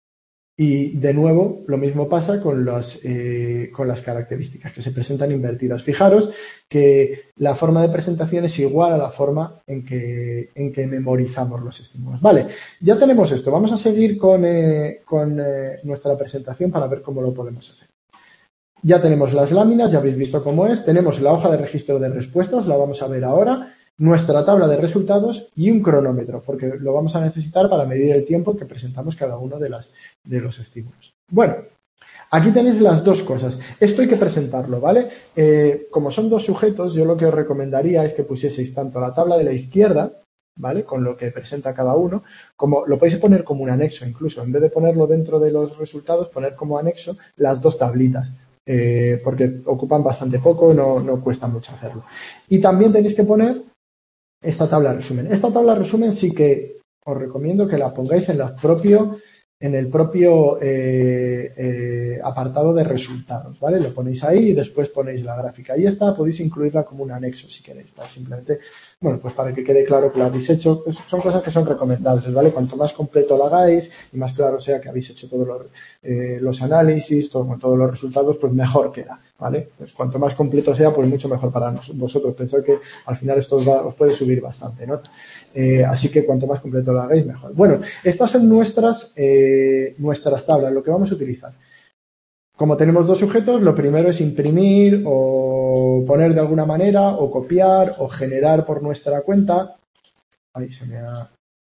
Y de nuevo, lo mismo pasa con, los, eh, con las características, que se presentan invertidas. Fijaros que la forma de presentación es igual a la forma en que, en que memorizamos los estímulos. Vale, ya tenemos esto. Vamos a seguir con, eh, con eh, nuestra presentación para ver cómo lo podemos hacer. Ya tenemos las láminas, ya habéis visto cómo es. Tenemos la hoja de registro de respuestas, la vamos a ver ahora. Nuestra tabla de resultados y un cronómetro, porque lo vamos a necesitar para medir el tiempo que presentamos cada uno de, las, de los estímulos. Bueno, aquí tenéis las dos cosas. Esto hay que presentarlo, ¿vale? Eh, como son dos sujetos, yo lo que os recomendaría es que pusieseis tanto la tabla de la izquierda, ¿vale? Con lo que presenta cada uno, como lo podéis poner como un anexo incluso. En vez de ponerlo dentro de los resultados, poner como anexo las dos tablitas. Eh, porque ocupan bastante poco, no, no cuesta mucho hacerlo. Y también tenéis que poner esta tabla resumen. Esta tabla resumen sí que os recomiendo que la pongáis en, la propio, en el propio eh, eh, apartado de resultados, ¿vale? Lo ponéis ahí y después ponéis la gráfica. Ahí está, podéis incluirla como un anexo si queréis, ¿vale? Simplemente, bueno, pues para que quede claro que lo habéis hecho, pues son cosas que son recomendables, ¿vale? Cuanto más completo lo hagáis y más claro sea que habéis hecho todos los, eh, los análisis, todo, todos los resultados, pues mejor queda, ¿vale? Pues cuanto más completo sea, pues mucho mejor para nosotros, vosotros. Pensad que al final esto os, va, os puede subir bastante, ¿no? Eh, así que cuanto más completo lo hagáis, mejor. Bueno, estas son nuestras, eh, nuestras tablas, lo que vamos a utilizar. Como tenemos dos sujetos, lo primero es imprimir o poner de alguna manera o copiar o generar por nuestra cuenta. Ahí se me ha...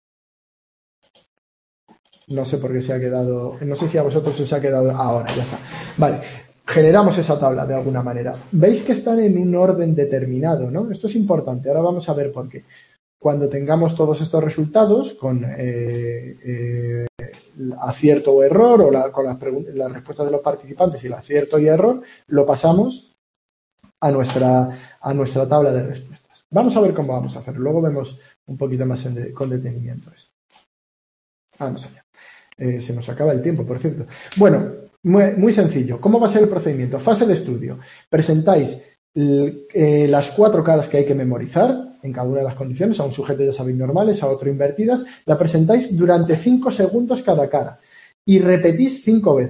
No sé por qué se ha quedado... No sé si a vosotros os ha quedado... Ahora, ya está. Vale. Generamos esa tabla de alguna manera. Veis que están en un orden determinado, ¿no? Esto es importante. Ahora vamos a ver por qué. Cuando tengamos todos estos resultados con eh, eh, acierto o error o la, con las, las respuestas de los participantes y el acierto y error, lo pasamos a nuestra, a nuestra tabla de respuestas. Vamos a ver cómo vamos a hacerlo. Luego vemos un poquito más en de, con detenimiento esto. Vamos allá. Eh, se nos acaba el tiempo, por cierto. Bueno, muy, muy sencillo. ¿Cómo va a ser el procedimiento? Fase de estudio. Presentáis eh, las cuatro caras que hay que memorizar en cada una de las condiciones. A un sujeto ya sabéis normales, a otro invertidas. La presentáis durante cinco segundos cada cara y repetís cinco veces.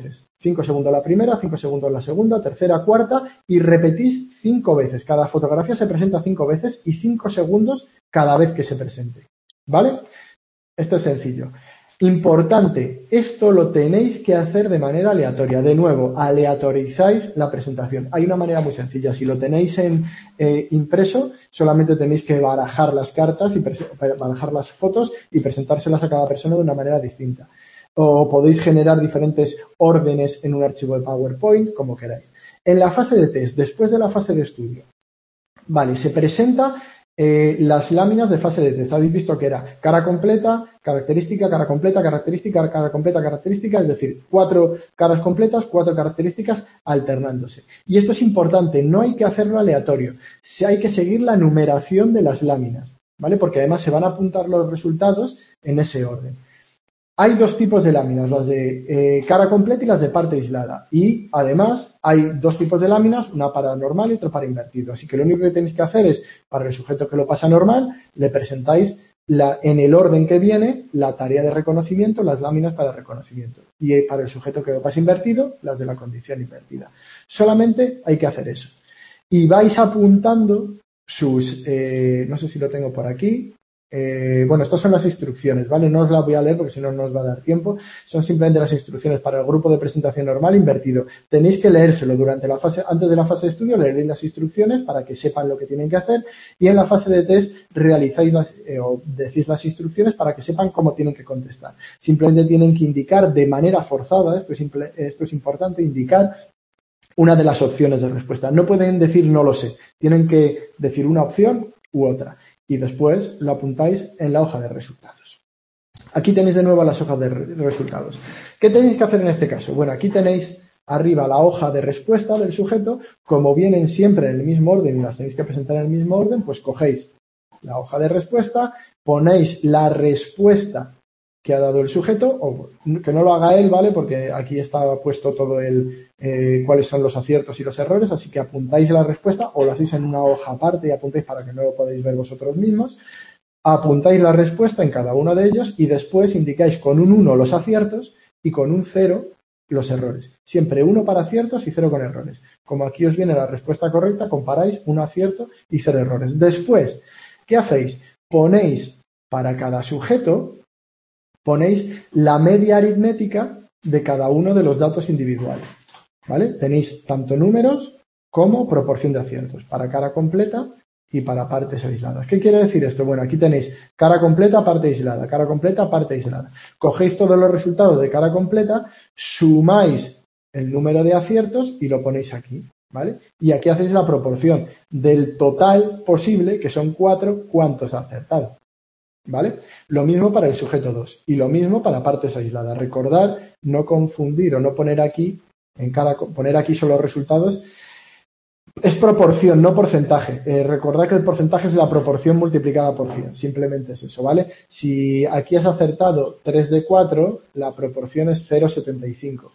cinco segundos la primera, cinco segundos la segunda, tercera, cuarta y repetís cinco veces. Cada fotografía se presenta cinco veces y cinco segundos cada vez que se presente. ¿Vale? Esto es sencillo. Importante, esto lo tenéis que hacer de manera aleatoria. De nuevo, aleatorizáis la presentación. Hay una manera muy sencilla. Si lo tenéis en eh, impreso, solamente tenéis que barajar las cartas y barajar las fotos y presentárselas a cada persona de una manera distinta. O podéis generar diferentes órdenes en un archivo de PowerPoint, como queráis. En la fase de test, después de la fase de estudio, vale, se presenta Eh, las láminas de fase de test. Habéis visto que era cara completa, característica, cara completa, característica, cara completa, característica, es decir, cuatro caras completas, cuatro características alternándose. Y esto es importante, no hay que hacerlo aleatorio, si hay que seguir la numeración de las láminas, ¿vale? Porque además se van a apuntar los resultados en ese orden. Hay dos tipos de láminas, las de eh, cara completa y las de parte aislada. Y además hay dos tipos de láminas, una para normal y otra para invertido. Así que lo único que tenéis que hacer es, para el sujeto que lo pasa normal, le presentáis la, en el orden que viene la tarea de reconocimiento, las láminas para reconocimiento. Y para el sujeto que lo pasa invertido, las de la condición invertida. Solamente hay que hacer eso. Y vais apuntando sus, eh, no sé si lo tengo por aquí, Eh, bueno, estas son las instrucciones, ¿vale? No os las voy a leer porque si no, no os va a dar tiempo. Son simplemente las instrucciones para el grupo de presentación normal invertido. Tenéis que leérselo durante la fase, antes de la fase de estudio, leeréis las instrucciones para que sepan lo que tienen que hacer y en la fase de test realizáis las, eh, o decís las instrucciones para que sepan cómo tienen que contestar. Simplemente tienen que indicar de manera forzada, esto es, simple, esto es importante, indicar una de las opciones de respuesta. No pueden decir no lo sé, tienen que decir una opción u otra. Y después lo apuntáis en la hoja de resultados. Aquí tenéis de nuevo las hojas de re resultados. ¿Qué tenéis que hacer en este caso? Bueno, aquí tenéis arriba la hoja de respuesta del sujeto. Como vienen siempre en el mismo orden y las tenéis que presentar en el mismo orden, pues cogéis la hoja de respuesta, ponéis la respuesta que ha dado el sujeto, o que no lo haga él, ¿vale? Porque aquí está puesto todo el eh, cuáles son los aciertos y los errores, así que apuntáis la respuesta o lo hacéis en una hoja aparte y apuntáis para que no lo podáis ver vosotros mismos. Apuntáis la respuesta en cada uno de ellos y después indicáis con un uno los aciertos y con un cero los errores. Siempre uno para aciertos y cero con errores. Como aquí os viene la respuesta correcta, comparáis un acierto y cero errores. Después, ¿qué hacéis? Ponéis para cada sujeto ponéis la media aritmética de cada uno de los datos individuales, ¿vale? Tenéis tanto números como proporción de aciertos para cara completa y para partes aisladas. ¿Qué quiere decir esto? Bueno, aquí tenéis cara completa, parte aislada, cara completa, parte aislada. Cogéis todos los resultados de cara completa, sumáis el número de aciertos y lo ponéis aquí, ¿vale? Y aquí hacéis la proporción del total posible, que son cuatro, ¿cuántos ha acertado? ¿Vale? Lo mismo para el sujeto dos y lo mismo para partes aisladas. Recordad no confundir o no poner aquí, en cada, poner aquí solo los resultados. Es proporción, no porcentaje. Eh, recordad que el porcentaje es la proporción multiplicada por cien. Simplemente es eso, ¿vale? Si aquí has acertado tres de cuatro, la proporción es cero coma setenta y cinco.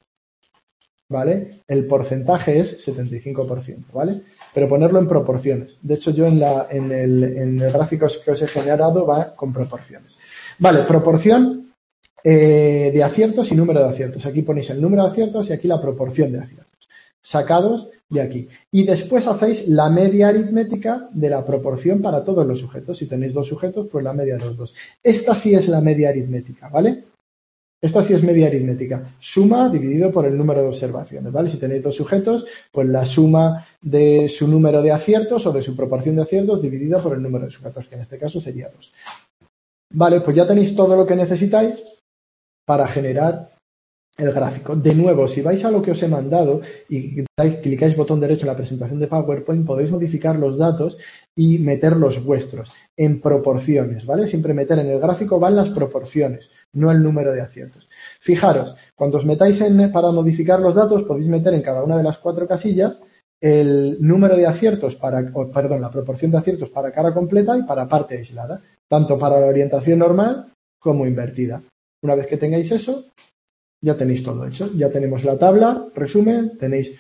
¿Vale? El porcentaje es setenta y cinco por ciento, ¿vale? Pero ponerlo en proporciones. De hecho, yo en, la, en, el, en el gráfico que os he generado va con proporciones. Vale, proporción eh, de aciertos y número de aciertos. Aquí ponéis el número de aciertos y aquí la proporción de aciertos. Sacados de aquí. Y después hacéis la media aritmética de la proporción para todos los sujetos. Si tenéis dos sujetos, pues la media de los dos. Esta sí es la media aritmética, ¿vale? Esta sí es media aritmética. Suma dividido por el número de observaciones, ¿vale? Si tenéis dos sujetos, pues la suma de su número de aciertos o de su proporción de aciertos dividida por el número de sujetos, que en este caso sería dos. Vale, pues ya tenéis todo lo que necesitáis para generar el gráfico. De nuevo, si vais a lo que os he mandado y dais, clicáis botón derecho en la presentación de PowerPoint, podéis modificar los datos y meter los vuestros en proporciones, ¿vale? Siempre meter en el gráfico van las proporciones, no el número de aciertos. Fijaros, cuando os metáis en, para modificar los datos, podéis meter en cada una de las cuatro casillas el número de aciertos para, o, perdón, la proporción de aciertos para cara completa y para parte aislada, tanto para la orientación normal como invertida. Una vez que tengáis eso, ya tenéis todo hecho. Ya tenemos la tabla, resumen, tenéis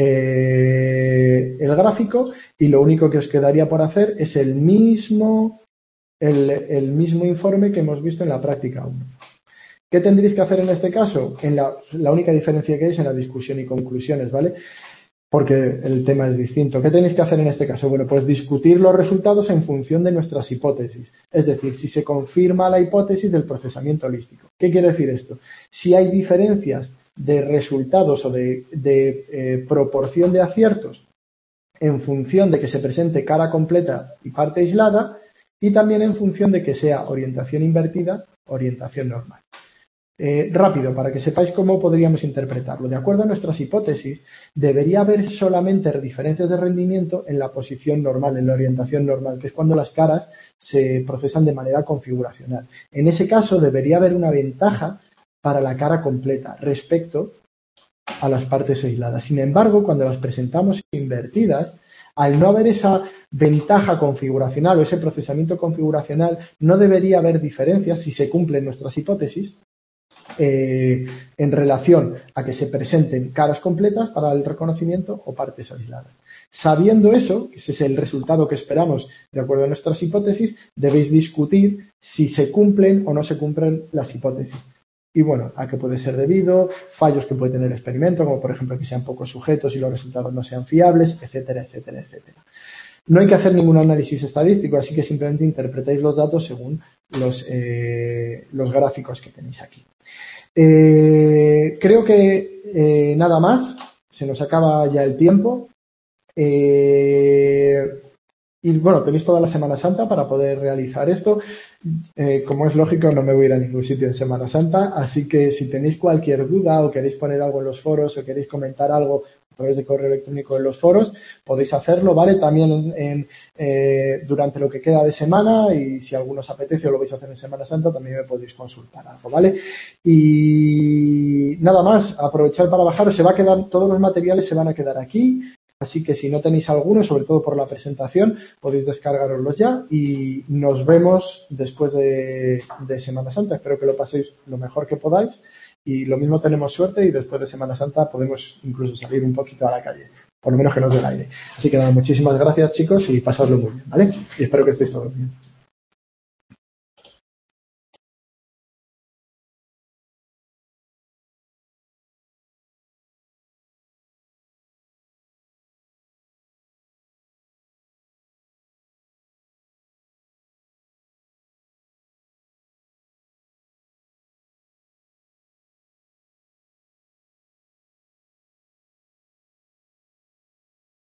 eh, el gráfico y lo único que os quedaría por hacer es el mismo, el, el mismo informe que hemos visto en la práctica uno. ¿Qué tendréis que hacer en este caso? En la, la única diferencia que hay es en la discusión y conclusiones, ¿vale? Porque el tema es distinto. ¿Qué tenéis que hacer en este caso? Bueno, pues discutir los resultados en función de nuestras hipótesis. Es decir, si se confirma la hipótesis del procesamiento holístico. ¿Qué quiere decir esto? Si hay diferencias de resultados o de, de eh, proporción de aciertos en función de que se presente cara completa y parte aislada, y también en función de que sea orientación invertida, orientación normal. Eh, rápido, para que sepáis cómo podríamos interpretarlo. De acuerdo a nuestras hipótesis, debería haber solamente diferencias de rendimiento en la posición normal, en la orientación normal, que es cuando las caras se procesan de manera configuracional. En ese caso, debería haber una ventaja para la cara completa respecto a las partes aisladas. Sin embargo, cuando las presentamos invertidas, al no haber esa ventaja configuracional o ese procesamiento configuracional, no debería haber diferencias si se cumplen nuestras hipótesis eh, en relación a que se presenten caras completas para el reconocimiento o partes aisladas. Sabiendo eso, que ese es el resultado que esperamos de acuerdo a nuestras hipótesis, debéis discutir si se cumplen o no se cumplen las hipótesis. Y bueno, a qué puede ser debido, fallos que puede tener el experimento, como por ejemplo que sean pocos sujetos y los resultados no sean fiables, etcétera, etcétera, etcétera. No hay que hacer ningún análisis estadístico, así que simplemente interpretáis los datos según los, eh, los gráficos que tenéis aquí. Eh, creo que eh, nada más, se nos acaba ya el tiempo. Eh, y bueno, tenéis toda la Semana Santa para poder realizar esto. Eh, como es lógico, no me voy a ir a ningún sitio en Semana Santa, así que si tenéis cualquier duda o queréis poner algo en los foros o queréis comentar algo a través de correo electrónico en los foros, podéis hacerlo, ¿vale? También en, en, eh, durante lo que queda de semana, y si a alguno os apetece o lo vais a hacer en Semana Santa, también me podéis consultar algo, ¿vale? Y nada más, aprovechar para bajaros, se va a quedar, todos los materiales se van a quedar aquí. Así que si no tenéis alguno, sobre todo por la presentación, podéis descargaroslos ya y nos vemos después de, de Semana Santa. Espero que lo paséis lo mejor que podáis y lo mismo tenemos suerte y después de Semana Santa podemos incluso salir un poquito a la calle, por lo menos que nos dé el aire. Así que nada, muchísimas gracias chicos y pasadlo muy bien, ¿vale? Y espero que estéis todos bien.